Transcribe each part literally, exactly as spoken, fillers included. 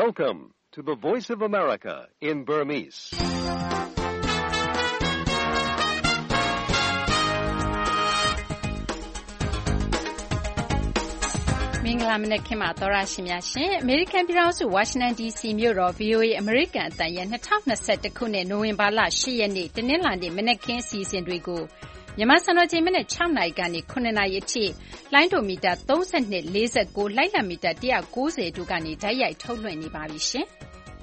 Welcome to the Voice of America in Burmese. ။မင်္ဂလာမနက်ခင်းပါသောရရှိများရှင်။ American ပြည်ထောင်စု Washington ဒီ စီ မြို့တော် ဗွီအိုအေ အမေရိကန်အသံရဲ့၂၀၂၁ခုနှစ်နိုဝင်ဘာလ၈ရက်နေ့တနင်္လာနေ့မနက်ခင်းအစီအစဉ်တွေကိုမြန်မာစံတော်ချိန်မနက်၆နာရီကနေ၇နာရီအထိလိုင်းဒိုမီတာ၃၂ ၄၉လိုက်လံမီတာ၁၉၀တို့ကနေဓာတ်ရိုက်ထုတ်လွှင့်နေပါပြီရှင်။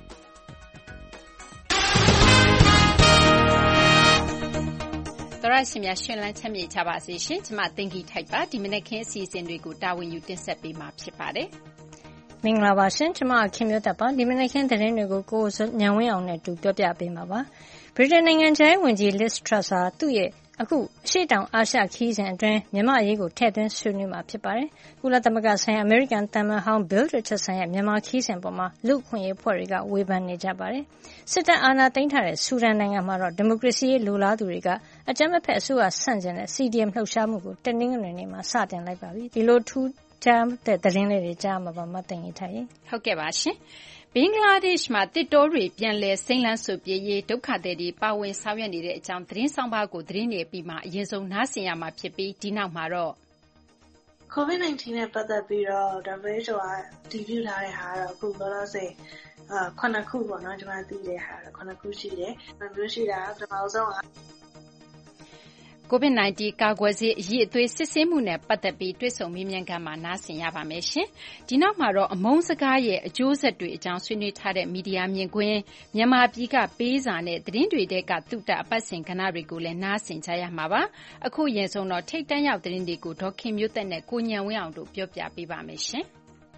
သောရရှိများရှင်လန်းချမ်းမြေ့ကြပါစေရှင်။ကျမသိင်္ဂီထိုက်ပါဒီမနက်ခင်းအစီအစဉ်တွေကိုတာဝန်ယူတင်ဆက်ပေးမှာဖြစ်ပါတယ်။မင်္ဂလာပါရှင်။ကျမခင်မျိုးသက်ပါဒီမနက်ခင်းသတင်းတွေကိုကိုညံဝင်းအောင်နဲ့တူပြောပြပေးမှာပါ။ဗြိတိန်နိုင်ငံခြားရေးဝန်ကြီး Liz Truss ဟာသူ့ရဲ့အခုအရှေ့တောင်အာရှခရီးစဉ်အတွင်းမြန်မာအရေးကိုထည့်သွင်းဆွေးနွေးမှာဖြစ်ပါတယ်။ကုလသမဂ္ဂဆိုင်ရာအမေရိကန်သံအမတ်ဟောင်း Bill Richardson ရဲ့မြန်မာခရီးစဉ်ပေါ်မှာလူ့အခွင့်အရေးအဖွဲ့တွေကဝေဖန်နေကြပါတယ်။စစ်တပ်အာဏာသိမ်းထားတဲ့ဆူဒန်နိုင်ငံမှာတော့ဒီမိုကရေစီရေးလိုလားသူတွေကအကြမ်းမဖက်အစိုးရဆန့်ကျင်တဲ့ စီ ဒီ အမ် လှုပ်ရှားမှုကိုတနင်္ဂနွေနေ့မှာစတင်လိုက်ပါပြီ။ဒီလိုထူးခြားတဲ့သတင်းလေးတွေကြားမှာပါမသိင်နေထိုင်။ဟုတ်ကဲ့ပါရှင်။ဘင်္ဂလားဒေ့ရှ်မှာတစ်တောတွေပြန်လည်စိမ်းလန်းစိုပြေးရေးဒုက္ခသည်တွေပါဝင်ဆောင်ရွက်နေတဲ့အကြောင်းသတင်းဆောင်ပါကိုသတင်းတွေပြီးမှအရင်ဆုံးနားဆင်ရမှာဖြစ်ပြီးဒီနောက်မှာတော့ကိုဗစ်၁၉ နဲ့ပတ်သက်ပြီးတော့ ဒဘလျူ အို ကတည်ပြုထားတဲ့ဟာတော့အခုလောလောဆယ်အာခုနှစ်ခုပေါ့နော်ကျွန်မသိတဲ့ဟာတော့ခုနှစ်ခုရှိတယ်။မျိုးရှိတာပထမဆုံးကကိုဗစ်၁၉ ကာကွယ်ဆေးအရည်အသွေးစစ်ဆေးမှုနဲ့ပတ်သက်ပြီးတွေ့ဆုံမေးမြန်းခန်းမှာနားဆင်ရပါမယ်ရှင်။ဒီနောက်မှာတော့အမုန်းစကားရဲ့အကျိုးဆက်တွေအကြောင်းဆွေးနွေးထားတဲ့မီဒီယာမြင်ကွင်းမြန်မာပြည်ကပေးစာနဲ့သတင်းတွေတဲကသုတအပတ်စဉ်ကဏ္ဍတွေကိုလည်းနားဆင်ကြရမှာပါ။အခုရင်ဆုံးတော့ထိတ်တန့်ရောက်သတင်းတွေကိုဒေါ်ခင်မျိုးသက်နဲ့ကိုညံဝင်းအောင်တို့ပြောပြပေးပါမယ်ရှင်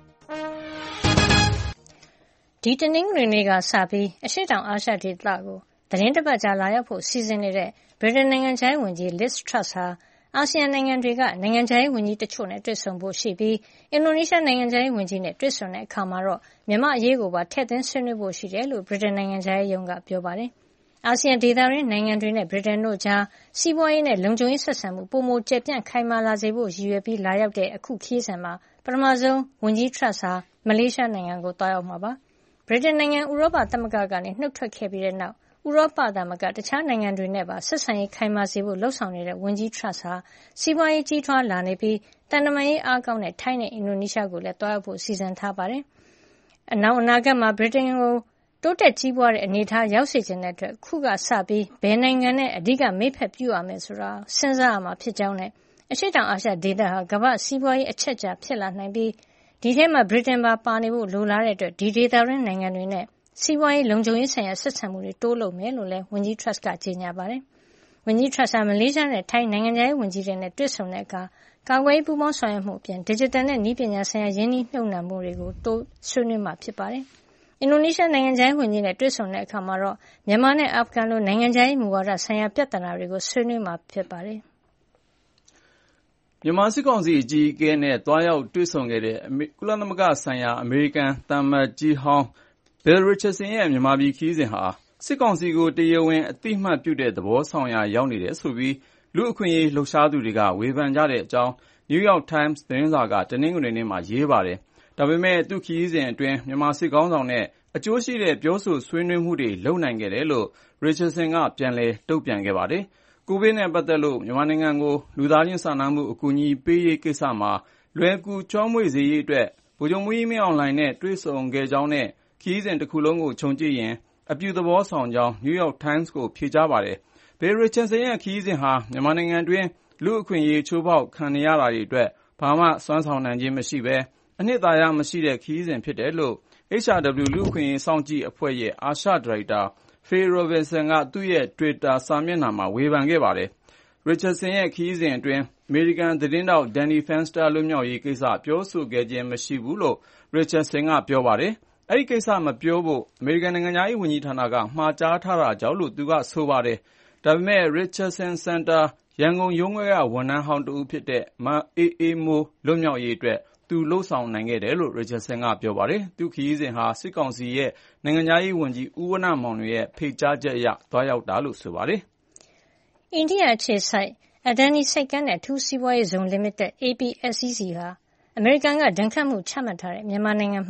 ။ဒီတနင်္ဂနွေနေ့ကစပြီးအရှေ့တောင်အာရှဒေသကိုသတင်းတစ်ပတ်ကြာလာရောက်ဖို့စီစဉ်နေတဲ့ဗြိတိန်နိုင်ငံခြားရေးဝန်ကြီး Liz Truss ဟာအာဆီယံနိုင်ငံတွေကနိုင်ငံခြားရေးဝန်ကြီးတချို့နဲ့တွေ့ဆုံဖို့ရှိပြီးအင်ဒိုနီးရှားနိုင်ငံခြားရေးဝန်ကြီးနဲ့တွေ့ဆုံတဲ့အခါမှာတော့မြန်မာအရေးကိုပါထည့်သွင်းဆွေးနွေးဖို့ရှိတယ်လို့ဗြိတိန်နိုင်ငံခြားရေးရုံးကပြောပါတယ်။အာဆီယံဒေသတွင်းနိုင်ငံတွေနဲ့ဗြိတိန်တို့ကြားစီးပွားရေးနဲ့လုံခြုံရေးဆက်ဆံမှုပိုမိုကျယ်ပြန့်ခိုင်မာလာစေဖို့ရည်ရွယ်ပြီးလာရောက်တဲ့အခုခရီးစဉ်မှာပထမဆုံးဝန်ကြီး Truss ဟာမလေးရှားနိုင်ငံကိုသွားရောက်မှာပါ။ဗြိတိန်နိုင်ငံဥရောပသမဂ္ဂကနေနှုတ်ထွက်ခဲ့ပြီးတဲ့နောက်ဥရောပသမဂ္ဂတခြားနိုင်ငံတွေနဲ့ပါဆက်ဆံရေးခိုင်မာစေဖို့လှုံ့ဆော်နေတဲ့ဝန်ကြီး Truss ဟာစီးပွားရေးကြီးထွားလာနေပြီးတန်တမာရေးအားကောင်းတဲ့ထိုင်းနဲ့အင်ဒိုနီးရှားကိုလည်းတွားရောက်ဖို့စီစဉ်ထားပါတယ်။အနောက်အနာဂတ်မှာဗြိတိန်ကိုတိုးတက်ကြီးပွားတဲ့အနေအထားရောက်စေချင်တဲ့အတွက်ခုကစပြီးဘယ်နိုင်ငံနဲ့အဓိကမိတ်ဖက်ပြုရမယ်ဆိုတာစဉ်းစားရမှာဖြစ်ကြောင်းနဲ့အရှေ့တောင်အာရှဒေသဟာကမ္ဘာ့စီးပွားရေးအချက်အချာဖြစ်လာနိုင်ပြီးဒီထဲမှာဗြိတိန်ပါပါနေဖို့လိုလားတဲ့အတွက်ဒီဒေသတွင်းနိုင်ငံတွေနဲ့စီးပွားရေးလုံခြုံရေးဆိုင်ရာဆက်ဆံမှုတွေတိုးလုပ်မယ်လို့လည်းဝန်ကြီး Truss ကကြေညာပါတယ်။ဝန်ကြီး Truss ဟာမလေးရှားနဲ့ထိုင်းနိုင်ငံခြားရေးဝန်ကြီးတွေနဲ့တွေ့ဆုံတဲ့အခါကာကွယ်ရေးပူးပေါင်းဆောင်ရွက်မှုအပြင် digital နဲ့နည်းပညာဆိုင်ရာရင်းနှီးမြှုပ်နှံမှုတွေကိုတိုးဆွေးနွေးမှာဖြစ်ပါတယ်။အင်ဒိုနီးရှားနိုင်ငံခြားရေးဝန်ကြီးနဲ့တွေ့ဆုံတဲ့အခါမှာတော့မြန်မာနဲ့အာဖဂန်လိုနိုင်ငံခြားရေးမူဝါဒဆိုင်ရာပြဿနာတွေကိုဆွေးနွေးမှာဖြစ်ပါတယ်။မြန်မာစစ်ကောင်စီအကြီးအကဲနဲ့တွားရောက်တွေ့ဆုံခဲ့တဲ့ကုလသမဂ္ဂဆိုင်ရာအမေရိကန်သံအမတ်ကြီးဟောင်းBill Richardson ရဲ့မြန်မာပြည်ခရီးစဉ်ဟာစစ်ကောင်စီကိုတရားဝင်အသိမှတ်ပြုတဲ့သဘောဆောင်ရာရောက်နေတယ်ဆိုပြီးလူ့အခွင့်အရေးလှုပ်ရှားသူတွေကဝေဖန်ကြတဲ့အကြောင်း New York Times သတင်းစာကတနင်္ဂနွေနေ့မှာရေးပါတယ်။ဒါပေမဲ့သူ့ခရီးစဉ်အတွင်းမြန်မာစစ်ကောင်းဆောင်နဲ့အကျိုးရှိတဲ့ပြောဆိုဆွေးနွေးမှုတွေလုပ်နိုင်ခဲ့တယ်လို့ Richardson ကပြန်လည်တုံ့ပြန်ခဲ့ပါတယ်။ကိုဗစ်နဲ့ပတ်သက်လို့မြန်မာနိုင်ငံကိုလူသားချင်းစာနာမှုအကူအညီပေးရေးကိစ္စမှာလွယ်ကူချောမွေ့စေရေးအတွက်ဗိုလ်ချုပ်မှူးကြီးမင်းအောင်လှိုင်နဲ့တွေ့ဆုံခဲ့ကြောင်းနဲ့ခရီးစဉ်တစ်ခုလုံးကိုခြုံကြည့်ရင်အပြုသဘောဆောင်ကြောင်း New York Times ကိုဖြေကြားပါတယ်။ Bill Richardson ရဲ့ခရီးစဉ်ဟာမြန်မာနိုင်ငံတွင်းလူ့အခွင့်အရေးချိုးဖောက်ခံနေရတာတွေအတွက်ဘာမှစွမ်းဆောင်နိုင်ခြင်းမရှိဘဲအနှစ်သာရမရှိတဲ့ခရီးစဉ်ဖြစ်တယ်လို့ H R W လူ့အခွင့်အရေးစောင့်ကြည့်အဖွဲ့ရဲ့အာရှဒါရိုက်တာ Phil Robertson ကသူ့ရဲ့ Twitter စာမျက်နှာမှာဝေဖန်ခဲ့ပါတယ်။ Richardson ရဲ့ခရီးစဉ်အတွင်းအမေရိကန်သတင်းတောက် Danny Fenster လွတ်မြောက်ရေးကိစ္စပြောဆိုခဲ့ခြင်းမရှိဘူးလို့ Richardson ကပြောပါတယ်။အဲဒီကိစ္စမပြောဖို့အမေရိကန်နိုင်ငံခြားရေးဝန်ကြီးဌာနကမှာကြားထားတာကြောင့်လို့သူကဆိုပါတယ်။ဒါပေမဲ့ Richardson Center ရန်ကုန်ရုံးခွဲကဝန်ထမ်းဟောင်းတဦးဖြစ်တဲ့မအေးအေးမိုးလွတ်မြောက်ရေးအတွက်သူလှုပ်ဆောင်နိုင်ခဲ့တယ်လို့ Richardson ကပြောပါတယ်။သူခရီးစဉ်ဟာစစ်ကောင်စီရဲ့နိုင်ငံခြားရေးဝန်ကြီးဦးဝဏ္ဏမောင်လွင်ရဲ့ဖိတ်ကြားချက်အရသွားရောက်တာလို့ဆိုပါတယ်။အိန္ဒိယအခြေစိုက် Adani ဆိပ်ကမ်းနဲ့အထူးစီးပွားရေးဇုံ Limited အေ ပီ အက်စ စီ စီ ဟာအမေရိကန်ကဒဏ်ခတ်မှုချမှတ်ထားတဲ့မြန်မာနိုင်ငံမှာ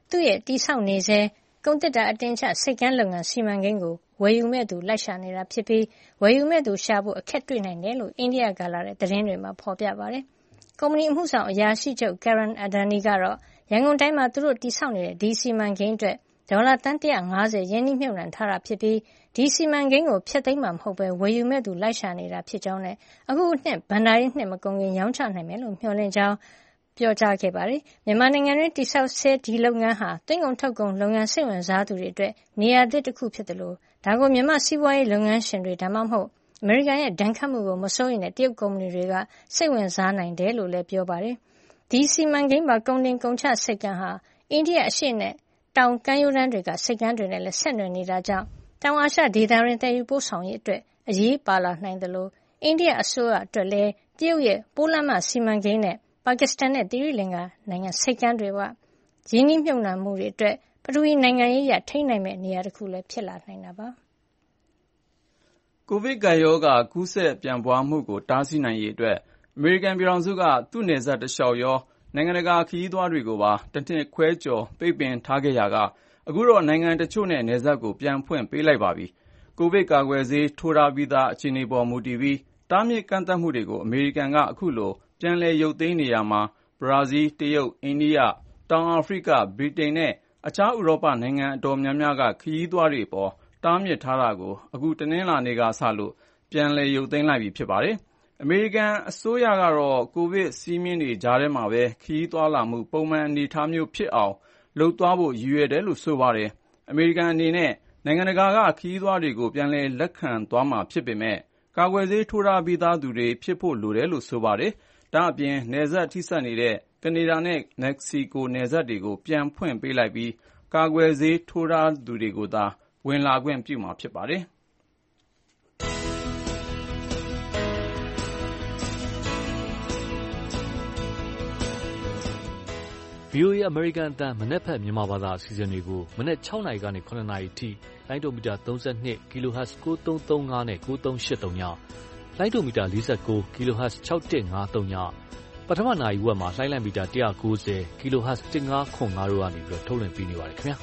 သူ့ရဲ့တည်ဆောက်နေဆဲကုန်သစ်ဓာတ်အတင်အချဆိပ်ကမ်းလုပ်ငန်းစီမံကိန်းကိုဝယ်ယူမယ့်သူလိုက်ရှာနေတာဖြစ်ပြီးဝယ်ယူမယ့်သူရှာဖို့အခက်တွေ့နိုင်တယ်လို့အိန္ဒိယကလာတဲ့သတင်းတွေမှာဖော်ပြပါတယ်။ကုမ္ပဏီအမှုဆောင်အရာရှိချုပ် Kiran Adani ကတော့ရန်ကုန်တိုင်းမှာသူတို့တည်ဆောက်နေတဲ့ဒီစီမံကိန်းအတွက်ဒေါ်လာသန်းone hundred fiftyရင်းနှီးမြှုပ်နှံထားတာဖြစ်ပြီးဒီစီမံကိန်းကိုဖျက်သိမ်းမှာမဟုတ်ဘဲဝယ်ယူမဲ့သူလိုက်ရှာနေတာဖြစ်ကြောင်းနဲ့အခုနှစ်ဘဏ္ဍာရေးနှစ်မကုန်ခင်ရောင်းချနိုင်မယ်လို့မျှော်လင့်ကြောင်းပြောကြားခဲ့ပါတယ်။မြန်မာနိုင်ငံတွင်းတိစောက်ဆဲဒီလုပ်ငန်းဟာသွင်းကုန်ထုတ်ကုန်လုပ်ငန်းစိတ်ဝင်စားသူတွေအတွက်နေရာသစ်တစ်ခုဖြစ်တယ်လို့ဒါကိုမြန်မာစီးပွားရေးလုပ်ငန်းရှင်တွေဒါမှမဟုတ်အမေရိကန်ရဲ့ဒဏ်ခတ်မှုကိုမစိုးရိမ်တဲ့တရုတ်ကုမ္ပဏီတွေကစိတ်ဝင်စားနိုင်တယ်လို့လည်းပြောပါတယ်။ဒီစီမံကိန်းမှာကုန်တင်ကုန်ချစိတ်ကမ်းဟာအိန္ဒိယအရှေ့နဲ့တောင်ကမ်းရိုးတန်းတွေကစိတ်ကမ်းတွေနဲ့လည်းဆက်နွယ်နေတာကြောင့်တောင်အာရှဒေသတွင်တည်ယူပို့ဆောင်ရေးအတွက်အရေးပါလာနိုင်တယ်လို့အိန္ဒိယအစိုးရအတွက်လည်းတရုတ်ရဲ့ပိုးလမ်းမစီမံကိန်းနဲ့ပါကစ္စတန်နဲ့သီရိလင်္ကာနိုင်ငံစိတ်ကမ်းတွေကရင်းနှီးမြှုပ်နှံမှုတွေအတွက်ပထဝီနိုင်ငံရေးအရထိန်းနိုင်မဲ့နေရာတစ်ခုလည်းဖြစ်လာနိုင်တာပါ။ကိုဗစ်ကပ်ရောဂါကူးစက်ပြန့်ပွားမှုကိုတားဆီးနိုင်ရေးအတွက်အမေရိကန်ပြည်ထောင်စုကသူ့နယ်စပ်တစ်လျှောက်ရောနိုင်ငံတကာခရီးသွားတွေကိုပါတစ်နှစ်ခွဲကျော်ပိတ်ပင်ထားခဲ့ရာကအခုတော့နိုင်ငံတချို့နဲ့နယ်စပ်ကိုပြန်ဖွင့်ပေးလိုက်ပါပြီ။ကိုဗစ်ကာကွယ်ဆေးထိုးထားပြီးသားအခြေအနေပေါ်မူတည်ပြီးတားမြစ်ကန့်သတ်မှုတွေကိုအမေရိကန်ကအခုလိုပြန်လည်ရုပ်သိမ်းနေရမှာဘရာဇီး၊တရုတ်၊အိန္ဒိယ၊တောင်အာဖရိက၊ဗြိတိန်နဲ့အခြားဥရောပနိုင်ငံအတော်များများကခရီးသွားတွေအပေါ်တားမြစ်ထားတာကိုအခုတနင်္လာနေ့ကစလို့ပြန်လည်ရုပ်သိမ်းလိုက်ပြီဖြစ်ပါတယ်။အမေရိကန်အစိုးရကတော့ကိုဗစ်စည်းမျဉ်းတွေကြားထဲမှာပဲခရီးသွားလာမှုပုံမှန်အနေအထားမျိုးဖြစ်အောင်လုပ်သွားဖို့ရည်ရွယ်တယ်လို့ဆိုပါတယ်။အမေရိကန်အနေနဲ့နိုင်ငံတကာကခရီးသွားတွေကိုပြန်လည်လက်ခံသွားမှာဖြစ်ပေမဲ့ကာကွယ်ဆေးထိုးထားပြီးသားသူတွေဖြစ်ဖို့လိုတယ်လို့ဆိုပါတယ်။ဒါ့အပြင်နယ်စပ်ထိစပ်နေတဲ့ကနေဒါနဲ့မက္ကဆီကိုနယ်စပ်တွေကိုပြန်ဖွင့်ပေးလိုက်ပြီးကာကွယ်ဆေးထိုးထားသူတွေကိုသာဝင်လာခွင့်ပြုမှာဖြစ်ပါတယ်။ဗွီအိုအေ အမေရိကန်အသံမနက်ဖြန်မြန်မာဘာသာအစီအစဉ်တွေကိုမနက်၆နာရီကနေ၇နာရီထိလိုင်းဒိုမီတာ၃၂ kHz ၉၃၃၅နဲ့၉၃၈၃ညလိုင်းဒိုမီတာ၄၉ kHz ၆၁၅၃ညပထမနာရီဝက်မှာလိုင်းလံမီတာ၁၉၀ kHz ၁၅၇၅တို့ကနေပြီးတော့ထုတ်လွှင့်ပေးနေပါတယ်ခင်ဗျာ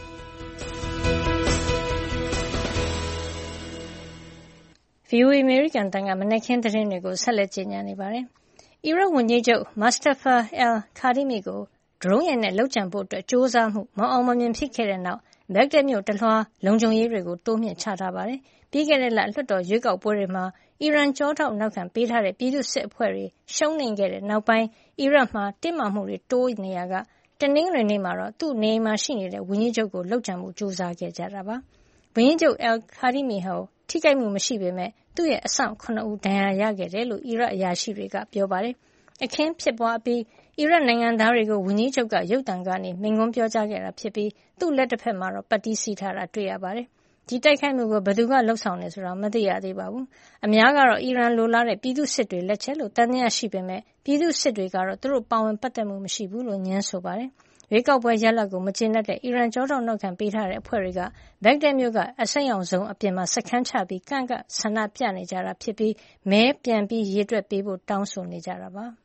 ။ ဗွီအိုအေ အမေရိကန်အသံကမနက်ခင်းသတင်းတွေကိုဆက်လက်ကြေညာနေပါတယ်။အီရတ်ဝန်ကြီးချုပ် Mustafa al-Kadhimi ကိုဒရုန်းယာဉ်နဲ့လုပ်ကြံဖို့အတွက်ကြိုးစားမှုမအောင်မမြင်ဖြစ်ခဲ့တဲ့နောက်ဘဂ္ဂဒက်မြို့တလွှားလုံခြုံရေးတွေကိုတိုးမြှင့်ချထားပါတယ်။ပြီးခဲ့တဲ့လလွှတ်တော်ရွေးကောက်ပွဲတွေမှာအီရန်ကျောထောက်နောက်ခံပေးထားတဲ့ပြည်သူ့စစ်အဖွဲ့တွေရှုံးနိမ့်ခဲ့တဲ့နောက်ပိုင်းအီရတ်မှာတင်းမာမှုတွေတိုးနေရကတနင်္ဂနွေနေ့မှာတော့သူ့နေအိမ်မှာရှိနေတဲ့ဝန်ကြီးချုပ်ကိုလုပ်ကြံမှုကြိုးစားခဲ့ကြတာပါ။ဝန်ကြီးချုပ် al-Kadhimi ဟောထိခိုက်မှုမရှိပေမဲ့သူ့ရဲ့အဆောင်ခုနှစ်ဦးဒဏ်ရာရခဲ့တယ်လို့အီရတ်အရာရှိတွေကပြောပါတယ်။အခင်းဖြစ်ပွားပြီးအီရတ်နိုင်ငံသားတွေကိုဝန်ကြီးချုပ်ကရုပ်သံကနေမိန့်ခွန်းပြောကြားခဲ့တာဖြစ်ပြီးသူ့လက်တစ်ဖက်မှာတော့ပတ်တီးစီးထားတာတွေ့ရပါတယ်။ဒီတိုက်ခိုက်မှုကိုဘယ်သူကလှုပ်ဆောင်လဲဆိုတာမသိရသေးပါဘူး။အများကတော့အီရန်လိုလားတဲ့ပြည်သူစစ်တွေလက်ချက်လို့သံသယရှိပေမဲ့ပြည်သူစစ်တွေကတော့သူတို့ပါဝင်ပတ်သက်မှုမရှိဘူးလို့ညင်းဆိုပါတယ်။ရွေးကောက်ပွဲရလဒ်ကိုမကျေနပ်တဲ့အီရန်ကျောထောက်နောက်ခံပေးထားတဲ့အဖွဲ့တွေကဘဂ္ဂဒက်မြို့ကအစိမ်းရောင်စုံအပြင်မှာစခန်းချပြီးကန့်ကန့်ဆန္ဒပြနေကြတာဖြစ်ပြီးမဲပြန်ပြီးရေတွက်ပေးဖို့တောင်းဆိုနေကြတာပါ။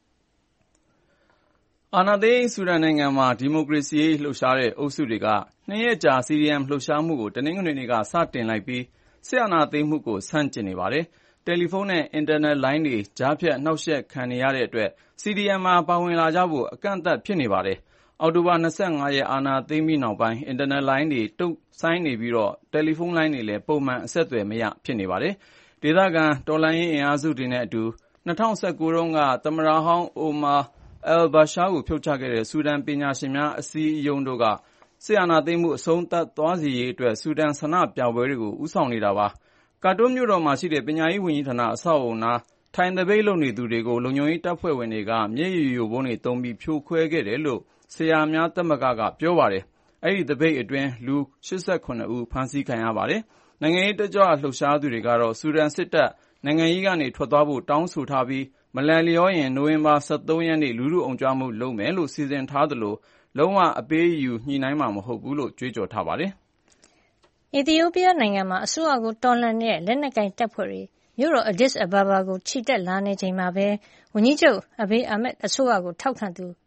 အာဏာသိမ်းဆူဒန်နိုင်ငံမှာဒီမိုကရေစီရေးလှုပ်ရှားတဲ့အုပ်စုတွေကနှစ်ရက်ကြာ စီဒီအမ် လှုပ်ရှားမှုကိုတနင်္ဂနွေနေ့ကစတင်လိုက်ပြီးစစ်အာဏာသိမ်းမှုကိုဆန့်ကျင်နေပါတယ်။တယ်လီဖုန်းနဲ့အင်တာနက်လိုင်းတွေကြားဖြတ်နှောက်ယှက်ခံနေရတဲ့အတွက် စီဒီအမ် မှာပါဝင်လာကြဖို့အကန့်အသတ်ဖြစ်နေပါတယ်။အောက်တိုဘာ၂၅ရက်အာဏာသိမ်းပြီးနောက်ပိုင်းအင်တာနက်လိုင်းတွေတုံ့ဆိုင်းနေပြီးတယ်လီဖုန်းလိုင်းတွေလည်းပုံမှန်အဆက်အသွယ်မရဖြစ်နေပါတယ်။ဒေသခံတော်လှန်ရေးအင်အားစုတွေနဲ့အတူ၂၀၁၉တုန်းကသမ္မတဟောင်းအိုမာအယ်လ်ဘာရှားကိုဖြုတ်ချခဲ့တဲ့ဆူဒန်ပညာရှင်များအစည်းအရုံးတို့ကစစ်အာဏာသိမ်းမှုအဆုံးသတ်သွားစေရေးအတွက်ဆူဒန်ဆန္ဒပြပွဲတွေကိုဦးဆောင်နေတာပါ။ကာတွန်းမြို့တော်မှာရှိတဲ့ပညာရေးဝန်ကြီးဌာနအဆောက်အအုံနားထိုင်သပိတ်လုပ်နေသူတွေကိုလုံခြုံရေးတပ်ဖွဲ့ဝင်တွေကမျက်ရည်ယိုဗုံးတွေသုံးပြီးဖြိုခွဲခဲ့တယ်လို့ဆရာများသမဂ္ဂကပြောပါတယ်။အဲဒီသပိတ်အတွင်းလူ၈၇ဦးဖမ်းဆီးခံရပါတယ်။နိုင်ငံရေးတက်ကြွလှုပ်ရှားသူတွေကတော့ဆူဒန်စစ်တပ်နိုင်ငံရေးကနေထွက်သွားဖို့တောင်းဆိုထားပြီးမလိုက်လျောရင်နိုဝင်ဘာ၁၃ရက်နေ့လူထုအုံကြွမှုလုပ်မယ်လို့စီစဉ်ထားသလိုလုံးဝအပေးအယူညှိနှိုင်းမှာမဟုတ်ဘူးလို့ကြွေးကြော်ထားပါတယ်။အီသီယိုးပီးယားနိုင်ငံမှာအစိုးရကိုတော်လှန်နေတဲ့လက်နက်ကိုင်တပ်ဖွဲ့တွေမြို့တော်အဒစ်အဘာဘာကိုချီတက်လာနေချိန်မှာပဲဝန်ကြီးချုပ်အဘေးအာမက်အစိုးရကိုထောက်ခံသူ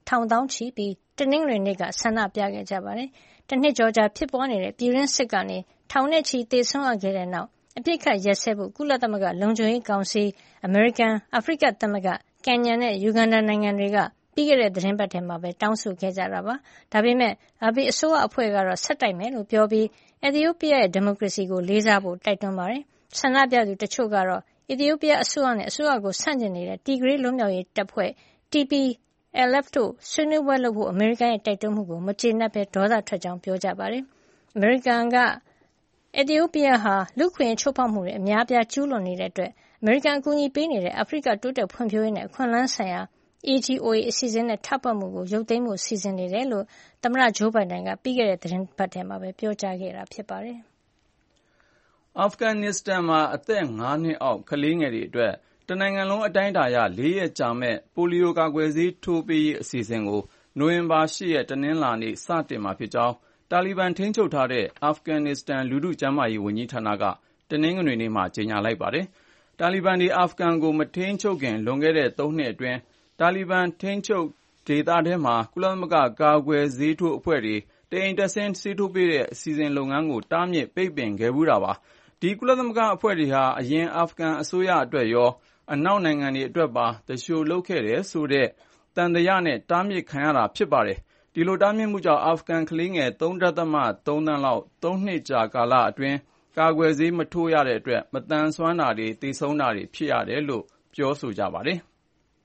ထောင်သောင်းချီပြီးတနင်္ဂနွေနေ့ကဆန္ဒပြခဲ့ကြပါတယ်။တနှစ်ကျော်ကြာဖြစ်ပွားနေတဲ့ပြည်တွင်းစစ်ကနေထောင်နဲ့ချီသေဆုံးရခဲ့တဲ့နောက်အပြစ်ခတ်ရက်စဲဖို့ကုလသမဂ္ဂလုံခြုံရေးကောင်စီအမေရိကန်အာဖရိကသမဂ္ဂကင်ညာနဲ့ယူဂန်ဒါနိုင်ငံတွေကပြီးခဲ့တဲ့သတင်းပတ်ထဲမှာပဲတောင်းဆိုခဲ့ကြတာပါ။ဒါပေမဲ့အာဘီအစိုးရအဖွဲ့ကတော့ဆက်တိုက်မယ်လို့ပြောပြီးအီသီယိုးပီးယားရဲ့ဒီမိုကရေစီကိုလေးစားဖို့တိုက်တွန်းပါတယ်။ဆန္ဒပြသူတချို့ကတော့အီသီယိုးပီးယားအစိုးရနဲ့အစိုးရကိုဆန့်ကျင်နေတဲ့တီဂရေးလွတ်မြောက်ရေးတပ်ဖွဲ့ T P L F တို့ဆွေးနွေးပွဲလုပ်ဖို့အမေရိကန်ရဲ့တိုက်တွန်းမှုကိုမကျေနပ်ဘဲဒေါသထွက်ကြောင်းပြောကြပါတယ်။အမေရိကန်ကအီသီယိုးပီးယားဟာလူ့အခွင့်အရေးချိုးဖောက်မှုတွေအများအပြားကျူးလွန်နေတဲ့အတွက်အမေရိကန်အကူအညီပေးနေတဲ့အာဖရိကတိုးတက်ဖွံ့ဖြိုးရေးနဲ့အခွင့်အလမ်းဆိုင်ရာ A G O A အစီအစဉ်နဲ့ထောက်ပံ့မှုကိုရုပ်သိမ်းဖို့စီစဉ်နေတယ်လို့သမ္မတဂျိုးဘိုင်ဒန်ကပြီးခဲ့တဲ့သတင်းပတ်ထဲမှာပဲပြောကြားခဲ့တာဖြစ်ပါတယ်။အာဖဂန်နစ္စတန်မှာအသက်ငါးနှစ်အောက်ကလေးငယ်တွေအတွက်တနိုင်ငံလုံးအတိုင်းအတာအရလေးရက်ကြာမဲ့ပိုလီယိုကာကွယ်ဆေးထိုးပေးရေးအစီအစဉ်ကိုနိုဝင်ဘာ၈ရက်တနင်္လာနေ့စတင်မှာဖြစ်ကြောင်းတာလီဘန်ထိန်းချုပ်ထားတဲ့အာဖဂန်နစ္စတန်လူထုကျန်းမာရေးဝန်ကြီးဌာနကတနင်္ဂနွေနေ့မှာကြေညာလိုက်ပါတယ်။တာလီဘန်တွေအာဖဂန်ကိုမထိန်းချုပ်ခင်လွန်ခဲ့တဲ့သုံးနှစ်အတွင်းတာလီဘန်ထိန်းချုပ်ဒေသထဲမှာကုလသမဂ္ဂကာကွယ်ဆေးထိုးအဖွဲ့တွေတအိမ်တက်ဆင်းဆေးထိုးပေးတဲ့အစီအစဉ်လုပ်ငန်းကိုတားမြစ်ပိတ်ပင်ခဲ့ဘူးတာပါ။ဒီကုလသမဂ္ဂအဖွဲ့တွေဟာအရင်အာဖဂန်အစိုးရအတွက်ရောအနောက်နိုင်ငံတွေအတွက်ပါတရှို့လုပ်ခဲ့တယ်ဆိုတဲ့တန်တရားနဲ့တားမြစ်ခံရတာဖြစ်ပါတယ်။ဒီလိုတားမြစ်မှုကြောင့်အာဖဂန်ကလေးငယ် ၃.၃ သန်းလောက်သုံးနှစ်ကြာကာလအတွင်းကာကွယ်ဆေးမထိုးရတဲ့အတွက်မသန်စွမ်းတာတွေသေဆုံးတာတွေဖြစ်ရတယ်လို့ပြောဆိုကြပါတယ်။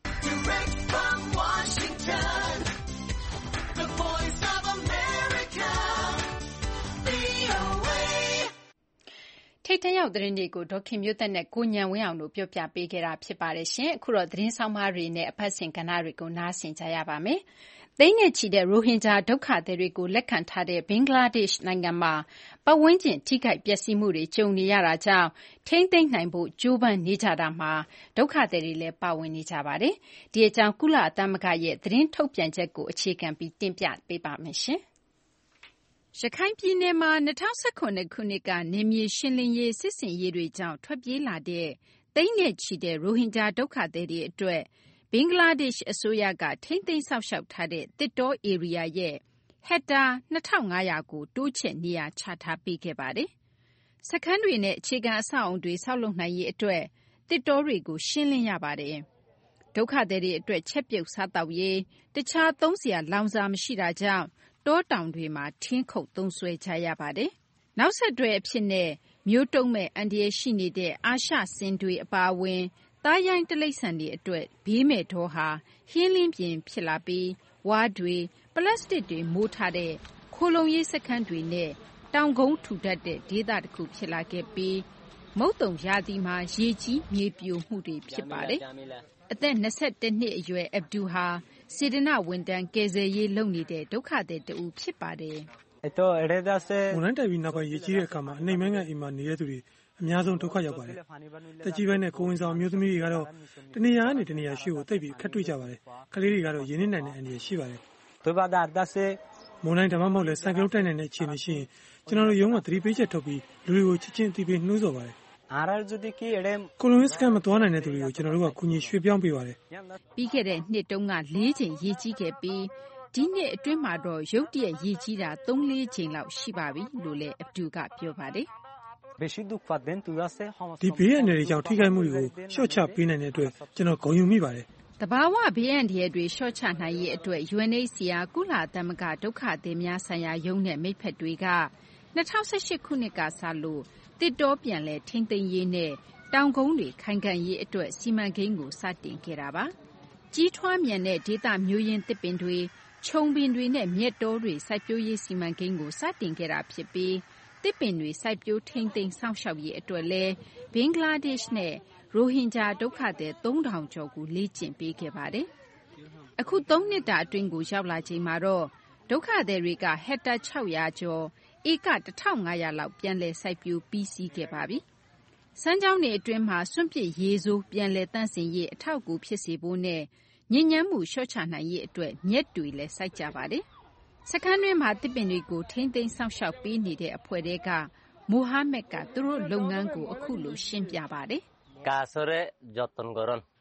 ထိပ်တန်းရောက်သတင်းတွေကိုဒေါ်ခင်မျိုးသက်နဲ့ကိုဉာဏ်ဝင်းအောင်တို့ပြောပြပေးခဲ့တာဖြစ်ပါတယ်ရှင်။အခုတော့သတင်းဆောင်မတွေနဲ့အပတ်စဉ်ကဏ္ဍတွေကိုနားဆင်ကြရပါမယ်။သိန်းနဲ့ချီတဲ့ရိုဟင်ဂျာဒုက္ခသည်တွေကိုလက်ခံထားတဲ့ဘင်္ဂလားဒေ့ရှ်နိုင်ငံမှာပတ်ဝန်းကျင်ထိခိုက်ပျက်စီးမှုတွေကြုံနေရတာကြောင့်ထိန်းသိမ်းနိုင်ဖို့ကြိုးပမ်းနေကြတာမှာဒုက္ခသည်တွေလည်းပါဝင်နေကြပါတယ်။ဒီအကြောင်းကုလသမဂ္ဂရဲ့သတင်းထုတ်ပြန်ချက်ကိုအခြေခံပြီးတင်ပြပေးပါမယ်ရှင်။ရခိုင်ပြည်နယ်မှာ၂၀၁၇ခုနှစ်ကနယ်မြေရှင်းလင်းရေးစစ်ဆင်ရေးတွေကြောင့်ထွက်ပြေးလာတဲ့သိန်းနဲ့ချီတဲ့ရိုဟင်ဂျာဒုက္ခသည်တွေအတွက်ဘင်္ဂလားဒေ့ရှ်အစိုးရကထိန်းသိမ်းစောင့်ရှောက်ထားတဲ့သစ်တောဧရိယာရဲ့ဟက်တာနှစ်ထောင်ငါးရာကိုတိုးချဲ့နေရာချထားပေးခဲ့ပါတယ်။စခန်းတွေနဲ့အခြေခံအဆောက်အုံတွေဆောက်လုပ်နိုင်ရေးအတွက်သစ်တောတွေကိုရှင်းလင်းရပါတယ်။ဒုက္ခသည်တွေအတွက်ချက်ပြုတ်စားသောက်ရေးတခြားသုံးစရာလောင်စာမရှိတာကြောင့်တောတောင်တွေမှာထင်းခုတ်သုံးစွဲကြရပါတယ်။နောက်ဆက်တွဲအဖြစ်နဲ့မျိုးတုံးမဲ့အန္တရာယ်ရှိနေတဲ့အာရှဆင်တွေအပါအဝင်သားရိုင်းတိရစ္ဆာန်တွေအတွက်ဘေးမဲ့တောဟာဟင်းလင်းပြင်ဖြစ်လာပြီးဝါးတွေပလတ်စတစ်တွေမိုးထားတဲ့ခိုလုံရေးစခန်းတွေနဲ့တောင်ကုန်းထူထပ်တဲ့ဒေသတစ်ခုဖြစ်လာခဲ့ပြီးမုတ်တုံရာသီမှာရေကြီးမြေပြိုမှုတွေဖြစ်ပါတယ်။အသက်၂၁နှစ်အရွယ်အဗ်ဒူဟာစေတနာဝန်ထမ်းကယ်ဆယ်ရေးလုပ်နေတဲ့ဒုက္ခသည်တဦးဖြစ်ပါတယ်။မုန်တိုင်းတိုက်ပြီးနောက်ပိုင်းရေကြီးတဲ့အခါမှာအနိမ့်ပိုင်းကအိမ်မှာနေတဲ့သူတွေအများဆုံးဒုက္ခရောက်ပါတယ်။တက်ကြီးပိုင်းနဲ့ကိုဝင်ဆောင်မျိုးသမီးတွေကတော့တနေရာကနေတနေရာရှိဖို့တိတ်ပြီးခက်တွေ့ကြပါတယ်။ကလေးတွေကတော့ရင်းနှီးနိုင်တဲ့အန္တရာယ်ရှိပါတယ်။မုန်တိုင်းဓမ္မမဟုတ်လဲစံကလုံးတိုက်နိုင်တဲ့အခြေအနေရှိရင်ကျွန်တော်တို့ရုံးကသတိပေးချက်ထုတ်ပြီးလူတွေကိုချက်ချင်းအသိပေးနှိုးဆော်ပါတယ်ကိုလိုနစ်စကန်မသွားနိုင်တဲ့သူတွေကိုကျွန်တော်တို့ကကူညီရွှေ့ပြောင်းပေးပါတယ်။ပြီးခဲ့တဲ့နှစ်တုန်းကလေးချိန်ရေကြီးခဲ့ပြီးဒီနှစ်အတွင်းမှာတော့ရုတ်တရက်ရေကြီးတာသုံးလေးချိန်လောက်ရှိပါပြီလို့လည်းအဗ်ဒူကပြောပါတယ်။ဒီဘေးအန္တရာယ်ကြောင့်ထိခိုက်မှုတွေကိုလျှော့ချပေးနိုင်တဲ့အတွက်ကျွန်တော်ဂုဏ်ယူမိပါတယ်။တဘာဝဘေးအန္တရာယ်တွေလျှော့ချနိုင်ရေးအတွက် U N H C R ကုလသမဂ္ဂဒုက္ခသည်များဆိုင်ရာရုံးနဲ့မိတ်ဖက်တွေက၂၀၁၈ခုနှစ်ကစလို့သစ်တောပြန်လည်ထိန်းသိမ်းရေးနဲ့တောင်ကုန်းတွေခိုင်ခံ့ရေးအတွက်စီမံကိန်းကိုစတင်ခဲ့တာပါ။ကြီးထွားမြန်တဲ့ဒေသမျိုးရင်းသစ်ပင်တွေခြုံပင်တွေနဲ့မြက်တောတွေစိုက်ပျိုးရေးစီမံကိန်းကိုစတင်ခဲ့တာဖြစ်ပြီးသစ်ပင်တွေစိုက်ပျိုးထိန်းသိမ်းစောင့်ရှောက်ရေးအတွက်လည်းဘင်္ဂလားဒေ့ရှ်နဲ့ရိုဟင်ဂျာဒုက္ခသည်သုံးထောင်ကျော်ကိုလေ့ကျင့်ပေးခဲ့ပါတယ်။အခုသုံးနှစ်တာအတွင်းကိုရောက်လာချိန်မှာတော့ဒုက္ခသည်တွေကဟက်တာ၆ရာကျော်ဧကတစ်ထောင်ငါးရာလောက်ပြန်လည်စိုက်ပျိုးပြီးစီးခဲ့ပါပြီ။စမ်းကြောင်းတွေအတွင်းမှာစွန့်ပစ်ရေဆိုးပြန်လည်တန့်စင်ရေးအထောက်အကူဖြစ်စေဖို့နဲ့ညဉ့်ညမ်းမှုလျှော့ချနိုင်ရေးအတွက်မြက်တွေလည်းစိုက်ကြပါတယ်။စခန်းတွင်းမှာသစ်ပင်တွေကိုထိန်းသိမ်းစောင့်ရှောက်ပေးနေတဲ့အဖွဲ့တွေကမိုဟာမက်ကသူတို့လုပ်ငန်းကိုအခုလိုရှင်းပြပါတယ်။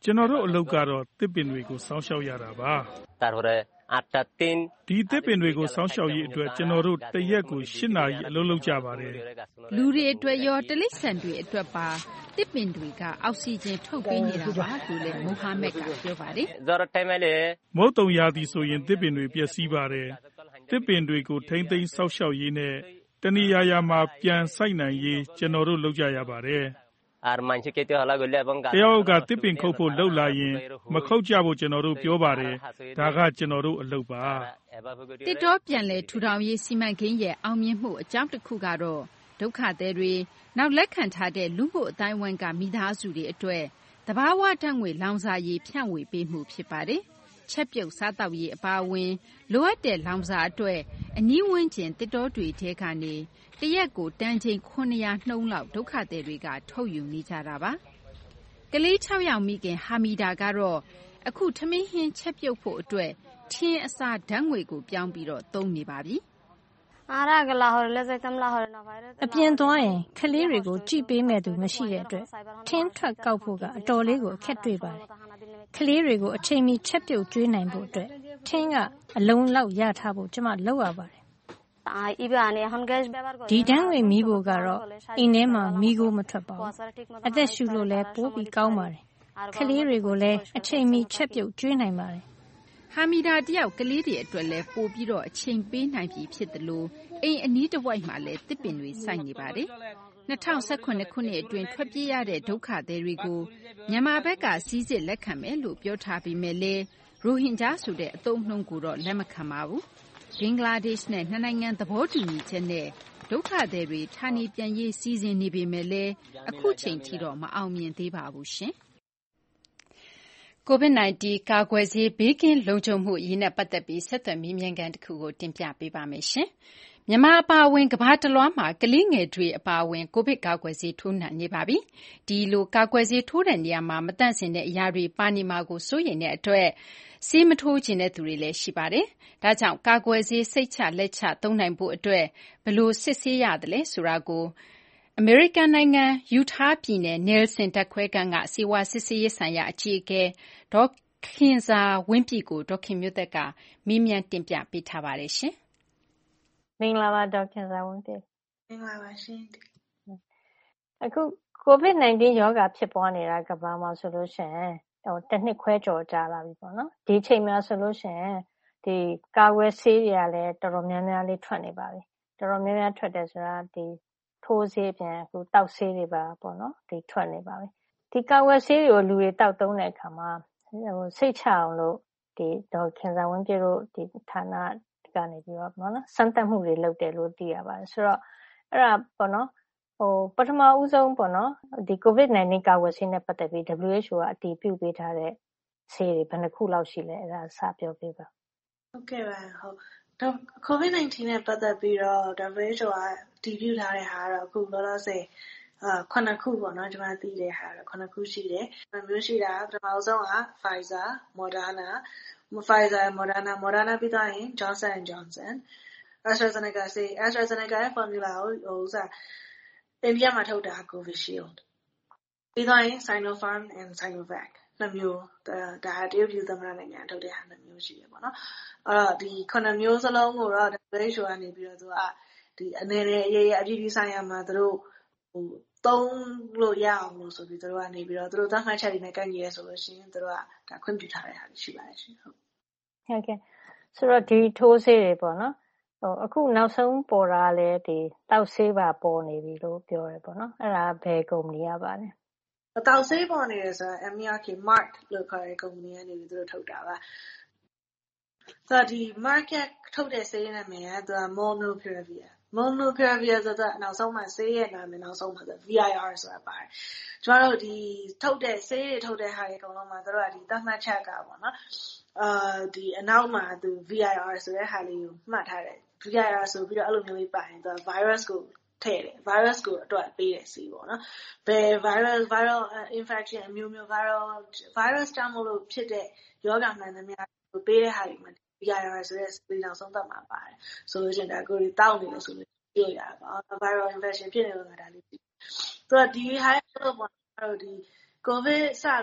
ကျွန်တော်တို့အလုပ်ကတော့တစ်ပင်တွေကိုစောင့်ရှောက်ရတာပါဒီတစ်ပင်တွေကိုစောင့်ရှောက်ရေးအတွက်ကျွန်တော်တို့တရက်ကို၈နာရီအလုပ်လုပ်ကြပါတယ်လူတွေအတွက်ရောတိရစ္ဆာန်တွေအတွက်ပါတစ်ပင်တွေကအောက်ဆီဂျင်ထုတ်ပေးနေတာပါလို့လည်းမိုဟာမက်ကပြောပါတယ်မုတ်တုံရာသီဆိုရင်တစ်ပင်တွေပျက်စီးပါတယ်တစ်ပင်တွေကိုထိမ့်သိမ်းစောင့်ရှောက်ရေးနဲ့တနေရာရာမှာပြန်စိုက်နိုင်ရေးကျွန်တော်တို့လုပ်ကြရပါတယ်တယောက်ကတစ်ပင်ခုတ်ဖို့လှုပ်လာရင်မခုတ်ကြဖို့ကျွန်တော်တို့ပြောပါတယ်ဒါကကျွန်တော်တို့အလုပ်ပါတစ်တောပြန်လဲထူထောင်ရေးစီမံကိန်းရဲ့အောင်မြင်မှုအကြောင်းတစ်ခုကတော့ဒုက္ခသည်တွေနောက်လက်ခံထားတဲ့လူမှုအတိုင်းအဝိုင်းကမိသားစုတွေအတွက်တဘာဝဓာတ်ငွေလောင်စာရည်ဖြန့်ဝေပေးမှုဖြစ်ပါတယ်ချက်ပြုတ်စားတောက်ရေးအပါအဝင်လိုအပ်တဲ့လောင်စာအတွက်အနီးဝန်းကျင်တစ်တောတွေထဲကနေတရက်ကိုတန်ချိန်ခုနှစ်ရာနှုန်းလောက်ဒုက္ခသည်တွေကထုတ်ယူနေကြတာပါကလေး၆ယောက်မိခင်ဟာမီဒါကတော့အခုထမင်းဟင်းချက်ပြုတ်ဖို့အတွက်ထင်းအစားဓာတ်ငွေကိုပြောင်းပြီးတော့သုံးနေပါပြီအပြင်သွားရင်ကလေးတွေကိုကြည့်ပေးမဲ့သူမရှိတဲ့အတွက်ထင်းထွက်ကောက်ဖို့ကအတော်လေးကိုအခက်တွေ့ပါတယ်ကလေးတွေကိုအချိန်မီချက်ပြုတ်ကျွေးနိုင်ဖို့အတွက်ထင်းကအလုံးလောက်ရထားဖို့ကျွန်မလုပ်ရပါတယ်ဒီဓာတ်ငွေမီးဖို့ကတော့အိမ်ထဲမှာမီးကိုမထွက်ပါဘူးအသက်ရှူလို့လည်းပိုပြီးကောင်းပါတယ်ကလေးတွေကိုလည်းအချိန်မီချက်ပြုတ်ကျွေးနိုင်ပါတယ်ဟာမီဒါတယောက်ကလေးတွေအတွက်လည်းပို့ပြီးတော့အချိန်ပေးနိုင်ပြီဖြစ်တယ်လို့အိမ်အနီးတစ်ဝိုက်မှာလည်းတစ်ပင်တွေစိုက်နေပါတယ်၂၀၁၇ခုနှစ်အတွင်းထွက်ပြေးရတဲ့ဒုက္ခသည်တွေကိုမြန်မာဘက်ကစီးစစ်လက်ခံမယ်လို့ပြောထားပြီးမဲ့လေရိုဟင်ဂျာဆိုတဲ့အသုံးအနှုန်းကိုတော့လက်မခံပါဘူးဘင်္ဂလားဒေ့ရှ်နဲ့နှစ်နိုင်ငံသဘောတူညီချက်နဲ့ဒုက္ခသည်တွေဌာနေပြန်ရေးစီစဉ်နေပေမဲ့လည်းအခုချိန်ထိတော့မအောင်မြင်သေးပါဘူးရှင်ကိုဗစ် -19 ကာကွယ်ဆေးဘေးကင်းလုံခြုံမှုအရေးနဲ့ပတ်သက်ပြီးဆက်သွယ်မေးမြန်းခန်းတစ်ခုကိုတင်ပြပေးပါမယ်ရှင်။မြန်မာအပါအဝင်ကမ္ဘာတလွှားမှာကလေးငယ်တွေအပါအဝင်ကိုဗစ်ကာကွယ်ဆေးထိုးနှံနေပါပြီ။ဒီလိုကာကွယ်ဆေးထိုးတဲ့နေရာမှာမသန့်စင်တဲ့အရာတွေပါနေမှာကိုစိုးရိမ်တဲ့အတွက်ဆေးမထိုးချင်တဲ့သူတွေလည်းရှိပါတယ်။ဒါကြောင့်ကာကွယ်ဆေးစိတ်ချလက်ချသုံးနိုင်ဖို့အတွက်ဘယ်လိုစစ်ဆေးရသလဲဆိုတာကိုအမေရိကန်နိုင်ငံယူထားပြည်နယ်နယ်ဆင်ဓာတ်ခွဲခန်းကဆေးဝါးစစ်ဆေးရေးဆိုင်ရာအကြီးအကဲဒေါ်ခင်ဇာဝင်းပြည့်ကိုဒေါ်ခင်မျိုးသက်ကမေးမြန်းတင်ပြပေးထားပါတယ်ရှင်။မင်္ဂလာပါဒေါ်ခင်ဇာဝင်းပြည့်။မင်္ဂလာပါရှင်။အခုကိုဗစ် -19 ရောဂါဖြစ်ပွားနေတာကမ္ဘာမှာဆိုလို့ရှိရင်ဟိုတစ်နှစ်ခွဲကျော်ကြာလာပြီပေါ့နော်။ဒီချိန်မှာဆိုလို့ရှိရင်ဒီကာကွယ်ဆေးတွေကလည်းတော်တော်များများလေးထွက်နေပါပြီ။တော်တော်များများထွက်တယ်ဆိုတာဒီထိုးဆေးပြန်အခုတောက်ဆေးတွေပါပေါ့နော်ဒီထွက်နေပါပြီဒီကာဝယ်ဆေးတွေကိုလူတွေတောက်သုံးတဲ့အခါမှာဟိုစိတ်ချအောင်လို့ဒီဒေါ်ခင်ဇာဝင်းပြည့်တို့ဒီဌာနကနေပြီးတော့ပေါ့နော်စမ်းသပ်မှုတွေလုပ်တယ်လို့သိရပါတယ်ဆိုတော့အဲ့ဒါပေါ့နော်ဟိုပထမဦးဆုံးပေါ့နော်ဒီကိုဗစ် -19 ကာဝယ်ဆေးနဲ့ပတ်သက်ပြီး W H O ကအတည်ပြုပေးထားတဲ့ဆေးတွေဘယ်နှခုလောက်ရှိလဲအဲ့ဒါစပြောပြပါဟုတ်ကဲ့ပါဟုတ်ကိုဗစ် -19 နဲ့ပတ်သက်ပြီးတော့ W H O ကတည်ပြုထားတဲ့ဟာကတော့အခုလောလောဆယ်အာခုနှစ်ခုပေါ့နော်ကျွန်မသိတဲ့ဟာတော့ခုနှစ်ခုရှိတယ်။မျိုးရှိတာပထမဆုံးက Pfizer, Moderna, Pfizer, Moderna, Moderna ပြီးတော့ရင် Johnson and Johnson, AstraZeneca ဆေး AstraZeneca ရဲ့ formula ကိုဟိုဥစားအိန္ဒိယမှာထုတ်တာ Covishield ပြီးတော့ရင် Sinopharm and Sinovac နှစ်မျိုးဒါဒါတရုတ်ပြည်သမ္မတနိုင်ငံထုတ်တဲ့ဟာနှစ်မျိုးရှိတယ်ပေါ့နော်အဲ့တော့ဒီခုနှစ်မျိုးစလုံးကိုတော့ W H O ကနေပြီးတော့သူကဒီအနေနဲ့အရေးအပြည်ပြည်ဆိုင်ရာမှာသူတို့ဟိုသုံးလို့ရအောင်လို့ဆိုပြီးသူတို့ကနေပြီးတော့သူတို့သတ်မှတ်ချက်တွေနဲ့ကိုက်ညီရဲဆိုလို့ရှိရင်သူတို့ကဒါခွင့်ပြုထားတဲ့ဟာရှိပါတယ်ရှင်ဟုတ်ဟုတ်ကဲ့ဆိုတော့ဒီထိုးဆေးတွေပေါ့နော်ဟိုအခုနောက်ဆုံးပေါ်တာလည်းဒီတောက်ဆေးပါပေါ်နေပြီလို့ပြောရပေါ့နော်အဲ့ဒါဘယ်ကုမ္ပဏီကပါလဲတောက်ဆေးပေါ်နေတယ်ဆိုတာ M R K Mark လို့ခေါ်တဲ့ကုမ္ပဏီကနေပြီးသူတို့ထုတ်တာပါဆိုတော့ဒီ market ထုတ်တဲ့ဆေးနာမည်ကသူက Molnupiravir Molnupiravir ဆိုတာနောက်ဆုံးမှဆေးရဲ့နာမည်နောက်ဆုံးမှဆို V I R ဆိုတာပါတယ်ကျွန်တော်တို့ဒီထုတ်တဲ့ဆေးတွေထုတ်တဲ့ဟာတွေအကုန်လုံးမှာသူတို့ကဒီသတ်မှတ်ချက်ကပေါ့နော်အာဒီအနောက်မှာသူ V I R ဆိုတဲ့ဟာလေးကိုမှတ်ထားတယ် V I R ဆိုပြီးတော့အဲ့လိုမျိုးလေးပါတယ်သူက virus ကိုထည့်တယ် virus ကိုအတွက်ပေးတယ်စီပေါ့နော်ဘယ် virus viral infection အမျိုးမျိုး viral virus ကြောင့်မလို့ဖြစ်တဲ့ရောဂါမှန်သမျှကိုပေးတဲ့ဟာတွေမှာ V I R ဆိုတဲ့ဆေးနောက်ဆုံးသက်မှာပါတယ်ဆိုလို့ရှိရင်ဒါကိုယ်တောက်နေလို့ဆိုလို့ပြောရတာပေါ့ viral infection ဖြစ်နေလို့ငါဒါလေးသူကဒီဟာလို့ပေါ့တော့ဒီ covid စပြီး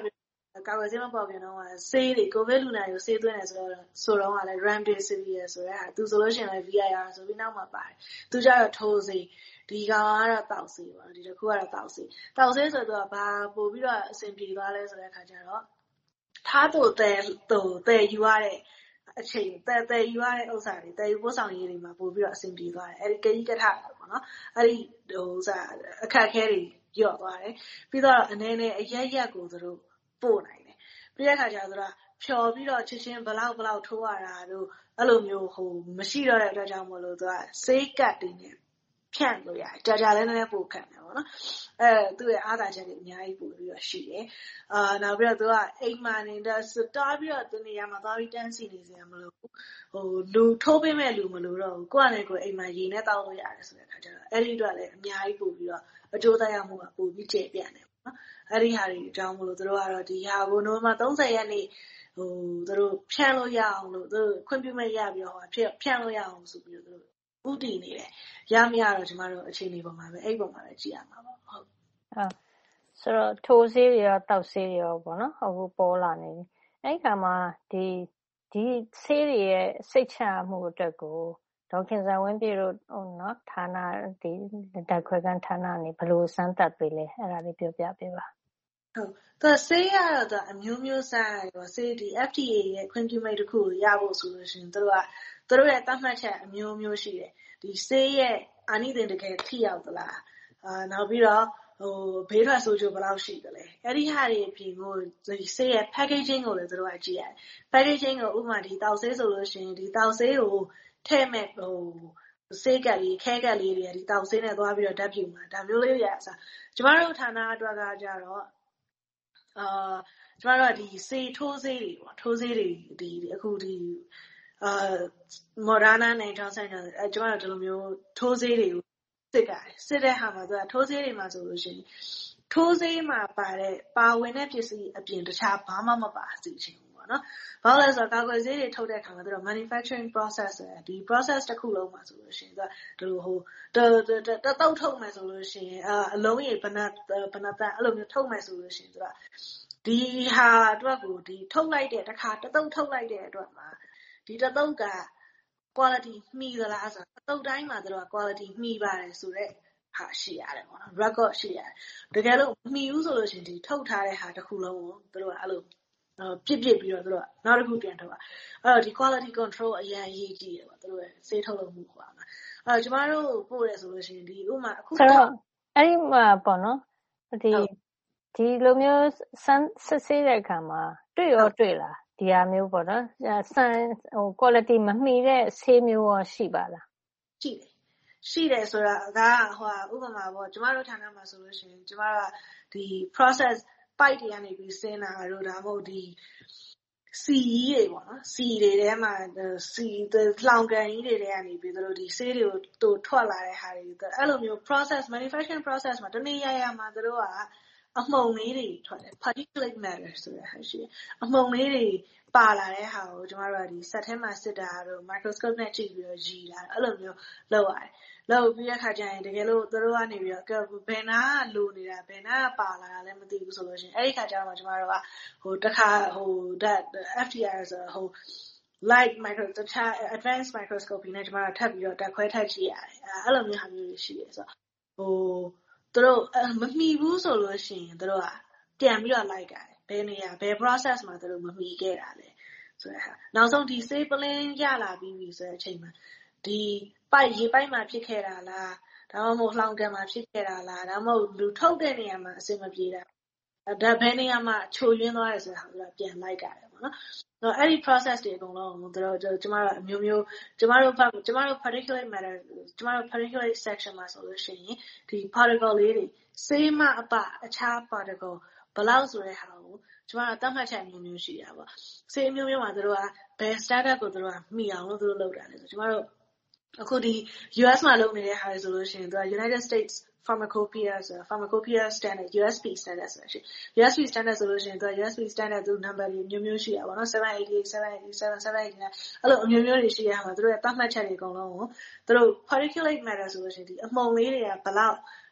ကာကွယ်ဆေးမပေါ်ခင်တော့ဆေးတွေကိုဗစ်လူနာကိုဆေးသွင်းတယ်ဆိုတော့ဆိုတော့ကလည်း remdesivir ဆိုတဲ့ဟာသူဆိုလို့ရှိရင်လည်း V I R ဆိုပြီးနောက်မှာပါတယ်သူကြတော့ထိုးဆေးဒီကောင်ကတော့တောက်ဆေးပေါ့ဒီတစ်ခုကတော့တောက်ဆေးတောက်ဆေးဆိုတော့ဘာပို့ပြီးတော့အဆင်ပြေသွားလဲဆိုတဲ့အခါကျတော့ထားသူတဲသူတဲယူရတဲ့အချိန်တဲတဲယူရတဲ့ဥစ္စာတွေတဲယူပို့ဆောင်ရေးတွေမှာပို့ပြီးတော့အဆင်ပြေသွားတယ်အဲဒီကကြီးကထပေါ့နော်အဲ့ဒီဟိုဥစ္စာအခက်ခဲတွေရော့သွားတယ်ပြီးတော့အနေနဲ့အရက်ရက်ကိုသူတို့ပို့နိုင်တယ်ပြီးတဲ့အခါကျတော့ဖြော်ပြီးတော့ချင်းချင်းဘလောက်ဘလောက်ထိုးရတာတို့အဲ့လိုမျိုးဟိုမရှိတော့တဲ့အတွက်ကြောင့်မလို့သူကဆေးကတ်တွေနဲ့ဖြန့်လို့ရတယ်ကြာကြာလည်းနည်းနည်းပို့ခံတယ်ပေါ့နော်အဲသူ့ရဲ့အားသာချက်တွေအများကြီးပို့ပြီးတော့ရှိတယ်အာနောက်ပြီးတော့သူကအိမ်မှာနေတဲ့စတားပြီးတော့သူနေရာမှာသွားပြီးတန်းစီနေစရာမလိုဘူးဟိုလူထိုးပေးမဲ့လူမလိုတော့ဘူးကိုယ့်အနေကိုအိမ်မှာရေနဲ့တောက်လို့ရတယ်ဆိုတဲ့အခါကျတော့အဲ့ဒီအတွက်လည်းအများကြီးပို့ပြီးတော့အကျိုးသက်ရောက်မှုကပို့ပြီးကျေပြန့်တယ်ပေါ့နော်အဲ့ဒီဟာတွေအကြောင်းမလို့သူတို့ကတော့ဒီဟာကိုနိုဝင်ဘာ30ရက်နေ့ဟိုသူတို့ဖြန့်လို့ရအောင်လို့သူတို့ခွင့်ပြုမဲ့ရပြီးတော့ဟိုဖြန့်ဖြန့်လို့ရအောင်ဆိုပြီးတော့သူတို့ဥတည်နေတယ်ရမရတော့ကျမတို့အခြေအနေပေါ်မှာပဲအဲ့ပုံမှာပဲကြည့်ရမှာပေါ့ဟုတ်ဟုတ်ဆိုတော့ထိုးဆေးတွေရောတောက်ဆေးတွေရောပေါ့နော်အခုပေါ်လာနေပြီအဲ့ခါမှာဒီဒီဆေးတွေရဲ့စိတ်ချမှုအတွက်ကိုဒေါက်ခင်ဇာဝင်းပြည့်တို့ဟိုနော်ဌာနဒီတက်ခွဲကန်ဌာနနေဘယ်လိုစမ်းသပ်ပေးလဲအဲ့ဒါလေးပြောပြပေးပါဟုတ်သူဆေးရတော့အမျိုးမျိုးစားရောဆေးဒီ F D A ရဲ့ခွင့်ပြုမိန့်တစ်ခုရဖို့ဆိုလို့ရှိရင်သူတို့ကသူတို့ရဲ့သတ်မှတ်ချက်အမျိုးမျိုးရှိတယ်ဒီဆေးရဲ့အာနိသင်တကယ်ထိရောက်သလားအာနောက်ပြီးတော့ဟိုဘေးထွက်ဆိုးကျိုးဘယ်လောက်ရှိသလဲအဲ့ဒီဟာတွေအပြင်ကိုဒီဆေးရဲ့ packaging ကိုလည်းသူတို့ကကြည့်ရတယ် packaging ကိုဥပမာဒီတောက်ဆေးဆိုလို့ရှိရင်ဒီတောက်ဆေးကိုထည့်မဲ့ဟိုဆေးကလေးခဲကလေးတွေဒီတောက်ဆေးနဲ့သွားပြီးတော့ဓာတ်ပြုမှာဒါမျိုးလေးရအစားကျမတို့ဌာနအတွက်ကကြတော့အာကျမတို့ကဒီဆေးထိုးဆေးတွေပေါ့ထိုးဆေးတွေဒီအခုဒီအာမော်ဒါနာနဲ့ဂျွန်ဆန်နဲ့အဲကျမတို့ဒီလိုမျိုးထိုးဆေးတွေကိုစစ်ကြတယ်စစ်တဲ့ဟာမှာသူကထိုးဆေးတွေမှာဆိုလို့ရှိရင်ထိုးဆေးမှာပါတဲ့ပါဝင်တဲ့ပစ္စည်းအပြင်တခြားဘာမှမပါစီချင်ဘူးပေါ့နော်ဘာလို့လဲဆိုတော့ကာကွယ်ဆေးတွေထုတ်တဲ့အခါမှာသူတို့ manufacturing process ဒီ process တစ်ခုလုံးမှာဆိုလို့ရှိရင်သူကဒီလိုဟိုတတုတ်ထုတ်မယ်ဆိုလို့ရှိရင်အလုံးရေဘဏ္ဍဘဏ္ဍတန်အဲ့လိုမျိုးထုတ်မယ်ဆိုလို့ရှိရင်သူကဒီဟာအတွက်ကိုဒီထုတ်လိုက်တဲ့တစ်ခါတတုတ်ထုတ်လိုက်တဲ့အတွက်မှာဒီတတုတ်က quality မှီသလားဆိုတော့တတုတ်တိုင်းမှာသူတို့က quality မှီပါတယ်ဆိုတော့ဟာရှိရတယ်ပေါ့နော် record ရှိရတယ်တကယ်လို့မှီဦးဆိုလို့ရှိရင်ဒီထုတ်ထားတဲ့ဟာတစ်ခုလုံးကိုသူတို့ကအဲ့လိုပြစ်ပြစ်ပြီးတော့သူတို့ကနောက်တစ်ခုပြန်ထုတ်တာအဲ့တော့ဒီ quality control အရင်အရေးကြီးတယ်ပေါ့သူတို့ရဲ့စေးထုတ်လုပ်မှုဟောမှာအဲ့တော့ကျမတို့ပို့ရဆိုလို့ရှိရင်ဒီဥမာအခုဆိုတော့အဲ့ဒီမှာပေါ့နော်ဒီဒီလိုမျိုးစမ်းစစ်ဆေးတဲ့အခါမှာတွေ့ရောတွေ့လားဒီဟာမျိုးပေါ့နော်စမ်းဟို quality မမှီတဲ့ဆေးမျိုးရောရှိပါလားရှိတယ်ရှိတယ်ဆိုတာကဟိုဥပမာပေါ့ကျမတို့ဌာနမှာဆိုလို့ရှိရင်ကျမတို့ကဒီ process pipe တွေကနေပြီးဆင်းတာတို့ဒါမှမဟုတ်ဒီစီတွေပေါ့နော်စီတွေထဲမှာစီလောင်ကန်ကြီးတွေထဲကနေပြီးတို့ဒီဆေးတွေကိုတို့ထွက်လာတဲ့ဟာတွေအဲ့လိုမျိုး process manufacturing process မှာတနေ့ရရမှာတို့ကအမှုန်လေးတွေထွက်တယ် particulate matter ဆိုတဲ့ဟာရှိအမှုန်လေးတွေပါလာတဲ့ဟာကိုကျမတို့ကဒီစက်ထဲမှာစစ်တာတို့ microscope နဲ့ကြည့်ပြီးတော့ရီလာအဲ့လိုမျိုးလုပ်ရတယ်လုပ်ပြီးတဲ့ခါကျရင်တကယ်လို့တို့ကနေပြီးတော့ဘယ်နာလိုနေတာဘယ်နာပါလာတာလည်းမသိဘူးဆိုလို့ရှိရင်အဲ့ဒီခါကျတော့ကျမတို့ကဟိုတစ်ခါဟို F T R ဆိုဟို light micro တခြား advanced microscopy နဲ့ကျမတို့ထပ်ပြီးတော့တက်ခွဲထပ်ကြည့်ရတယ်အဲ့လိုမျိုးဟာမျိုးတွေရှိတယ်ဆိုတော့ဟိုသူတို့မမှီဘူးဆိုလို့ရှိရင်သူတို့ကပြန်ပြီးတော့လိုက်ကြတယ်ဘယ်နေရာဘယ် process မှာသူတို့မမှီခဲ့တာလဲဆိုတဲ့ဟာနောက်ဆုံးဒီဆေးပလင်းရလာပြီးပြီဆိုတဲ့အချိန်မှာဒီပိုက်ရေပိုက်မှာဖြစ်ခဲ့တာလားဒါမှမဟုတ်လှောင်ကန်မှာဖြစ်ခဲ့တာလားဒါမှမဟုတ်လူထုတ်တဲ့နေရာမှာအဆင်မပြေတာဒါဘယ်နေရာမှာချိုရင်းသွားတယ်ဆိုတာကပြန်လိုက်ကြတယ်ပေါ့နော်တော့အဲ့ဒီ process တွေအကုန်လုံးတို့ကျမတို့အမျိုးမျိုးကျမတို့ကျမတို့ particulate matter ကျမတို့ particulate section မှာဆိုလို့ရှိရင်ဒီ particle လေးတွေဆေးမအပအခြား particle ဘယ်လောက်ဆိုတဲ့ဟာကိုကျမတို့တတ်မှတ်ချက်မျိုးမျိုးရှိတာပေါ့ဆေးမျိုးမျိုးမှာတို့ကဘယ် standard ကိုတို့ကမှီအောင်လို့တို့လုပ်တာလဲဆိုကျမတို့အခုဒီ U S မှာလုပ်နေတဲ့ဟာတွေဆိုလို့ရှိရင်တို့ United States Pharmacopoeia ဆို Pharmacopoeia standard U S P standard ဆိုရှိ U S P standard ဆိုလို့ရှိရင်တို့ U S P standard သူ number တွေမျိုးမျိုးရှိတာပေါ့နော် seven eighty-eight, seven eighty-seven, seven eighty-nine အဲ့လိုအမျိုးမျိုးတွေရှိရမှာတို့ရဲ့တတ်မှတ်ချက်တွေအကုန်လုံးကိုတို့ particulate matter ဆိုလို့ရှိရင်ဒီအမှုန်လေးတွေကဘယ်လောက်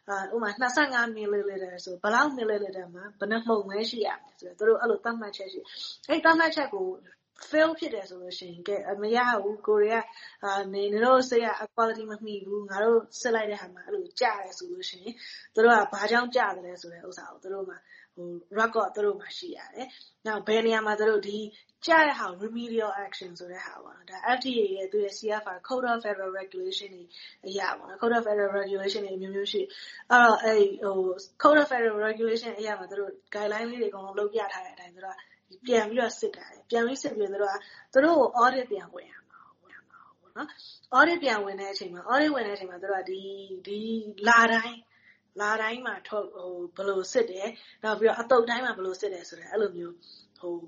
ဥပမာtwenty-five milliliter ဆိုဘယ်လောက် milliliter မှာဘယ်နှမှုန်ပဲရှိရမယ်ဆိုတော့သူတို့အဲ့လိုသတ်မှတ်ချက်ရှိအဲ့သတ်မှတ်ချက်ကို fail ဖြစ်တယ်ဆိုလို့ရှိရင်ကဲမရဘူးကိုရီးယားအာနေတို့ဆေးရ quality မမှီဘူးငါတို့စစ်လိုက်တဲ့ဟာမှာအဲ့လိုကြားတယ်ဆိုလို့ရှိရင်သူတို့ကဘာကြောင့်ကြားတယ်လဲဆိုတဲ့ဥစ္စာကိုသူတို့မှာဟို record သူတို့မှာရှိရတယ်။နောက်ဘယ်နေရာမှာသူတို့ဒီကြားတဲ့ဟာ remedial action ဆိုတဲ့ဟာပေါ့နော်ဒါ F D A ရဲ့သူရဲ့ C F R Code of Federal Regulation တွေအရာပေါ့နော် Code of Federal Regulation တွေမျိုးမျိုးရှိအဲ့တော့အဲ့ဟို Code of Federal Regulation အရာမှာသူတို့ guideline လေးတွေအကုန်လုံးလုပ်ပြထားတဲ့အတိုင်းသူတို့ပြန်ပြီးတော့စစ်တာပြန်ပြီးစစ်ပြီးသူတို့ကသူတို့ကို audit ပြန်ဝင်ရမှာဝင်မှာပေါ့နော် audit ပြန်ဝင်တဲ့အချိန်မှာ audit ဝင်တဲ့အချိန်မှာသူတို့ကဒီဒီလာတိုင်းလာတိုင်းမှာထုတ်ဟိုဘယ်လိုစစ်တယ်နောက်ပြီးတော့အတုပ်တိုင်းမှာဘယ်လိုစစ်တယ်ဆိုတော့အဲ့လိုမျိုးဟို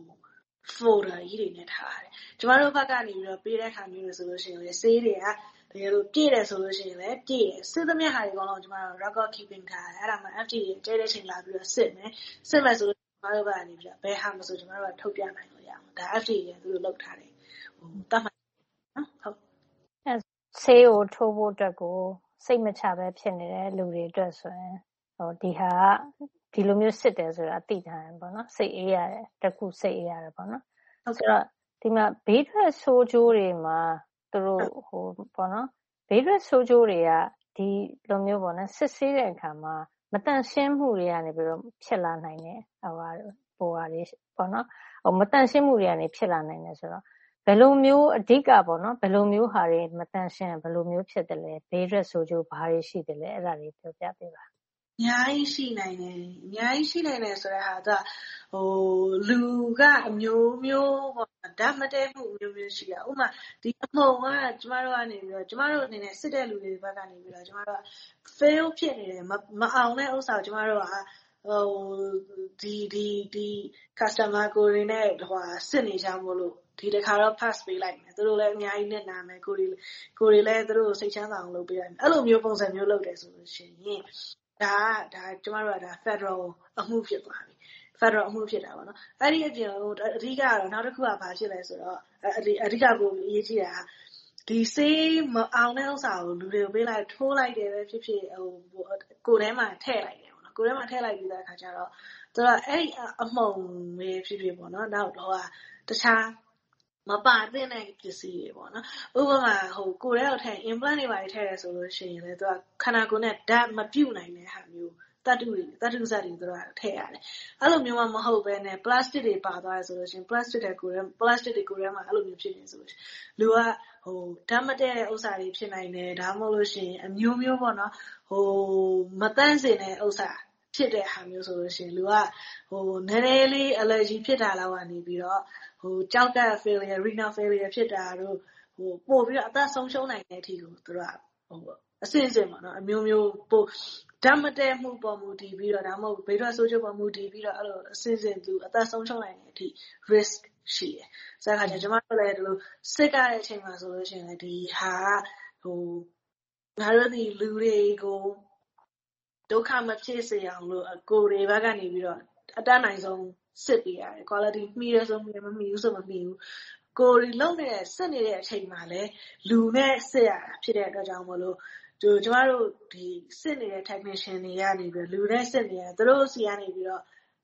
folder ကြီးတွေနဲ့ထားရတယ်ကျမတို့ဘက်ကနေပြီးတော့ပေးတဲ့ခါမျိုးလို့ဆိုလို့ရှိရင်လေဆေးတွေကတကယ်လို့ပြည့်တယ်ဆိုလို့ရှိရင်လည်းပြည့်တယ်စစ်သမျှဟာတွေအကုန်လုံးကျမတို့ record keeping ထားတယ်အဲ့ဒါမှ F D A ကျဲတဲ့ချိန်လာပြီးတော့စစ်မယ်စစ်မယ်ဆိုလို့ကျမတို့ဘက်ကနေပြီးတော့ဘယ်ဟာမဆိုကျမတို့ကထုတ်ပြနိုင်လို့ရအောင်ဒါ F D A ကသူတို့လုပ်ထားတယ်ဟိုတတ်မှတ်နော်ဟုတ်အဲဆေးကိုထိုးဖို့အတွက်ကိုစိတ်မချပဲဖြစ်နေတဲ့လူတွေအတွက်ဆိုရင်ဟိုဒီဟာဒီလိုမျိုးစစ်တယ်ဆိုတာအသိထားတယ်ပေါ့နော်စိတ်အေးရတယ်တခုစိတ်အေးရတယ်ပေါ့နော်ဆိုတော့ဒီမှာဘေးထွက်ဆိုးကျိုးတွေမှာသူတို့ဟိုပေါ့နော်ဘေးထွက်ဆိုးကျိုးတွေကဒီလိုမျိုးပေါ့နော်စစ်ဆေးတဲ့အခါမှာမတန့်ရှင်းမှုတွေကနေပြီးတော့ဖြစ်လာနိုင်တယ်ဟိုဟာဟိုဟာတွေပေါ့နော်ဟိုမတန့်ရှင်းမှုတွေကနေဖြစ်လာနိုင်တယ်ဆိုတော့ဘယ်လိုမျိုးအဓိကပေါ့နော်ဘယ်လိုမျိုးဟာတွေမတန့်ရှင်းဘယ်လိုမျိုးဖြစ်တယ်လဲဘေးထွက်ဆိုးကျိုးဘာတွေရှိတယ်လဲအဲ့ဒါတွေပြောပြပေးပါအများကြီးရှိနိုင်တယ်အများကြီးရှိနိုင်တယ်ဆိုတဲ့ဟာကဟိုလူကအမျိုးမျိုးပေါ့ဓာတ်မတည့်မှုမျိုးမျိုးရှိတာဥပမာဒီအမှုံကကျမတို့ကနေပြီးတော့ကျမတို့အနေနဲ့စစ်တဲ့လူတွေဘက်ကနေပြီးတော့ကျမတို့က fail ဖြစ်နေတယ်မအောင်တဲ့ဥစ္စာကိုကျမတို့ကဟိုဒီဒီဒီ customer ကိုရင်းနဲ့ဟိုစစ်နေကြမို့လို့ဒီတစ်ခါတော့ pass ပေးလိုက်မယ်သူတို့လည်းအများကြီးနဲ့နာမယ်ကိုရီကိုရီလည်းသူတို့စိတ်ချမ်းသာအောင်လုပ်ပေးလိုက်မယ်အဲ့လိုမျိုးပုံစံမျိုးလုပ်တယ်ဆိုလို့ရှိရင်ဒါဒါကျမတို့ကဒါ Federal အမှုဖြစ်သွားပြီ Federal အမှုဖြစ်တာပေါ့နော်အဲ့ဒီအပြင်ဟိုအဓိကကတော့နောက်တစ်ခုကဘာဖြစ်လဲဆိုတော့အဓိကကိုအရေးကြီးတာဒီစေးမအောင်တဲ့ဥစ္စာကိုလူတွေကိုပေးလိုက်ထိုးလိုက်တယ်ပဲဖြစ်ဖြစ်ဟိုကိုယ်ထဲမှာထည့်လိုက်တယ်ပေါ့နော်ကိုယ်ထဲမှာထည့်လိုက်ပြီးတဲ့အခါကျတော့သူကအဲ့ဒီအမှုံပဲဖြစ်ဖြစ်ပေါ့နော်နောက်တော့တခြားမပါသင့်တဲ့ပစ္စည်းတွေပေါ့နော်ဥပမာဟိုကိုယ်ထဲကိုထည့် implant တွေပါထည့်ရဲဆိုလို့ရှိရင်လေသူကခန္ဓာကိုယ်နဲ့ဓာတ်မပြုတ်နိုင်တဲ့ဟာမျိုးတတုတွေတတုစက်တွေသူကထည့်ရတယ်အဲ့လိုမျိုးမှမဟုတ်ပဲနဲ့ plastic တွေပါသွားရဆိုလို့ရှိရင် plastic တွေကိုယ်ထဲ plastic တွေကိုယ်ထဲမှာအဲ့လိုမျိုးဖြစ်နေဆိုလို့လူကဟိုဓာတ်မတည့်တဲ့ဥစ္စာတွေဖြစ်နိုင်တယ်ဒါမှမဟုတ်လို့ရှိရင်အမျိုးမျိုးပေါ့နော်ဟိုမတန့်စင်တဲ့ဥစ္စာဖြစ်တဲ့ဟာမျိုးဆိုလို့ရှိရင်လူကဟိုနည်းနည်းလေး allergy ဖြစ်တာလောက်ကနေပြီးတော့ဟိုကြောက်က failure renal failure ဖြစ်တာတို့ဟိုပို့ပြီးတော့အသက်ဆုံးရှုံးနိုင်တဲ့အထိကိုသူတို့ကဟိုအစင်စင်ပေါ့နော်အမျိုးမျိုးပို့ဓာတ်မတည့်မှုပေါ်မူတည်ပြီးတော့ဒါမှမဟုတ်ဘေးထွက်ဆိုးကျိုးပေါ်မူတည်ပြီးတော့အဲ့လိုအစင်စင်သူအသက်ဆုံးရှုံးနိုင်တဲ့အထိ risk ရှိတယ်။ဆိုတော့ကျွန်တော်တို့လည်းဒီလိုစစ်ကြတဲ့အချိန်မှာဆိုလို့ရှိရင်လည်းဒီဟာဟိုငါတို့ဒီလူတွေကိုဒုက္ခမဖြစ်စေအောင်လို့ကိုယ်တွေဘက်ကနေပြီးတော့အတတ်နိုင်ဆုံးစစ်ပေးရတယ် quality မှီရဆိုမှီမမှီဘူးဆိုမမှီဘူးကိုယ်တွေလုံနေတဲ့စစ်နေတဲ့အချိန်မှာလည်းလူနဲ့စစ်ရတာဖြစ်တဲ့အတွက်ကြောင့်မလို့ကျကျမတို့ဒီစစ်နေတဲ့ technician တွေကနေပြီးလူနဲ့စစ်နေရသူတို့စီကနေပြီးတော့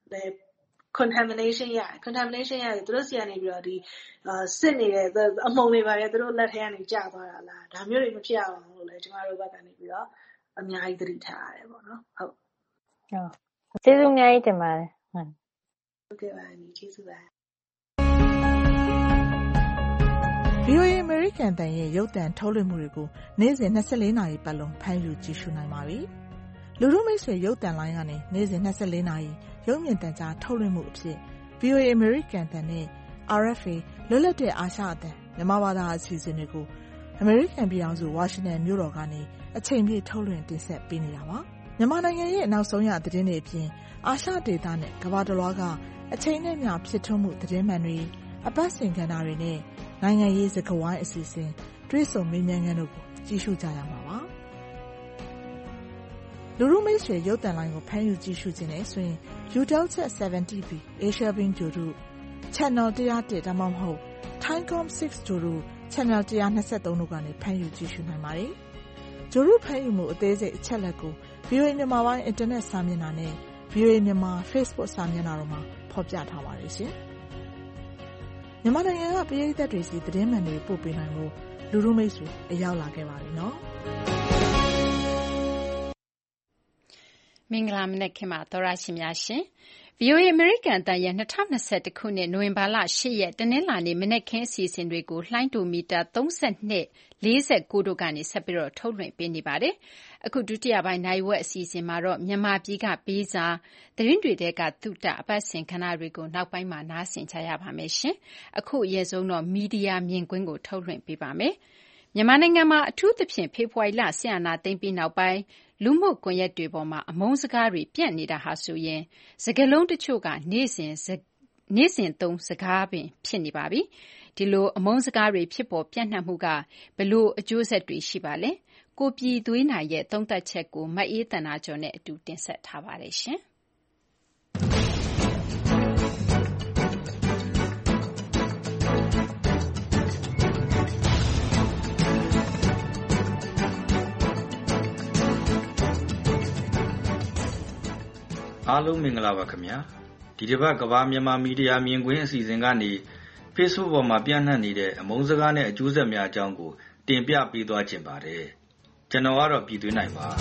contamination ရ contamination ရတယ်သူတို့စီကနေပြီးတော့ဒီစစ်နေတဲ့အမှုန်တွေပါတယ်သူတို့လက်ထဲကနေကျသွားတာလားဒါမျိုးတွေမဖြစ်အောင်လို့လည်းကျမတို့ဘက်ကနေပြီးတော့အများကြီးသတိထားရတယ်ပေါ့နော်ဟုတ်ဟုတ်ကျေးဇူးအများကြီးတင်ပါတယ်ဟုတ်ဟုတ်ကဲ့ပါညီကျေးဇူးပါဗွီအိုအေ American တန်ရဲ့ရုပ်သံထုတ်လွှင့်မှုတွေကိုနေ့စဉ်၂၄နာရီပတ်လုံးဖမ်းယူကြည့်ရှုနိုင်ပါပြီ။လူထုမိတ်ဆွေရုပ်သံလိုင်းကနေနေ့စဉ်၂၄နာရီရုပ်မြင်သံကြားထုတ်လွှင့်မှုအဖြစ် ဗွီအိုအေ American တန်နဲ့ R F A လွတ်လပ်တဲ့အာရှအသံမြန်မာဘာသာအစီအစဉ်တွေကို American ပြည်ထောင်စုဝါရှင်တန်မြို့တော်ကနေအချိန်ပြည့်ထုတ်လွှင့်တင်ဆက်ပေးနေတာပါ။မြန်မာနိုင်ငံရဲ့နောက်ဆုံးရသတင်းတွေအပြင်အာရှဒေသနဲ့ကမ္ဘာတစ်လွှားကအချိန်နဲ့မျှဖြစ်ထွန်းမှုသတင်းမှန်တွေအပတ်စဉ်ကဏ္ဍတွေနဲ့နိုင်ငံရေးစကားဝိုင်းအစီအစဉ်တွဲဆုံမေးမြန်းခန်းတို့ကိုကြည့်ရှုကြရမှာပါလူလူမိတ်ဆွေရုပ်သံလိုင်းကိုဖမ်းယူကြည့်ရှုခြင်းနဲ့ဆိုရင် Eutelsat seven T B Asia Wing ဂျိုတို့ Channel one oh oneဒါမှမဟုတ် Thaicom six ဂျိုတို့ Channel one twenty-threeတို့ကနေဖမ်းယူကြည့်ရှုနိုင်ပါတယ်ဂျိုတို့ဖမ်းယူမှုအသေးစိတ်အချက်လက်ကိုဗွီအိုအေ မြန်မာပိုင်းအင်တာနက်စာမျက်နှာနဲ့ ဗွီအိုအေ မြန်မာ Facebook စာမျက်နှာတို့မှာဖော်ပြထားပါတယ်ရှင်။မြန်မာနိုင်ငံကပရိသတ်တွေစီသတင်းမှန်တွေပို့ပေးနိုင်ဖို့လူလူမိတ်ဆွေအရောက်လာခဲ့ပါပြီနော်။မင်္ဂလာမနက်ခင်းပါသောရရှိများရှင်။ဗွီအိုအေ အမေရိကန်အသံရဲ့၂၀၂၁ခုနှစ်နိုဝင်ဘာလ၈ရက်တနင်္လာနေ့မနက်ခင်းအစီအစဉ်တွေကိုလှိုင်းတိုမီတာသုံး၂ ၄၉တို့ကနေဆက်ပြီးထုတ်လွှင့်ပေးနေပါတယ်။အခုဒုတိယပိုင်းနိုင်ဝက်အစီအစဉ်မှာတော့မြန်မာပြည်ကပေးစာသတင်းတွေတဲကသုတအပတ်စဉ်ခဏတွေကိုနောက်ပိုင်းမှာနားဆင်ကြရပါမယ်ရှင်။အခုအရင်ဆုံးတော့မီဒီယာမြင်ကွင်းကိုထုတ်လွှင့်ပေးပါမယ်။မြန်မာနိုင်ငံမှာအထူးသဖြင့်ဖေဖော်ဝါရီလဆင်အာဏာသိမ်းပြီးနောက်ပိုင်းလူမှုကွန်ရက်တွေပေါ်မှာအမုန်းစကားတွေပြန့်နေတာဟာဆိုရင်စကားလုံးတချို့ကနေ့စဉ်နေ့စဉ်သုံးစကားပင်ဖြစ်နေပါပြီ။ဒီလိုအမုန်းစကားတွေဖြစ်ပေါ်ပြန့်နှံ့မှုကဘလို့အကျိုးဆက်တွေရှိပါလဲ။ကိုပြည်သွေးနိုင်ရဲ့သုံးသပ်ချက်ကိုမအေးတနာကျော်နဲ့အတူတင်ဆက်ထားပါတယ်ရှင်။အားလုံးမင်္ဂလာပါခင်ဗျာဒီတစ်ပတ်ကမ္ဘာမြန်မာမီဒီယာမြင်ကွင်းအစီအစဉ်ကနေ Facebook ပေါ်မှာပြန့်နှံ့နေတဲ့အမုန်းစကားနဲ့အကျိုးဆက်များအကြောင်းကိုတင်ပြပေးသွားခြင်းပါတယ်ကျွန်တော်ကတော့ပြည်သွင်းနိုင်ပါ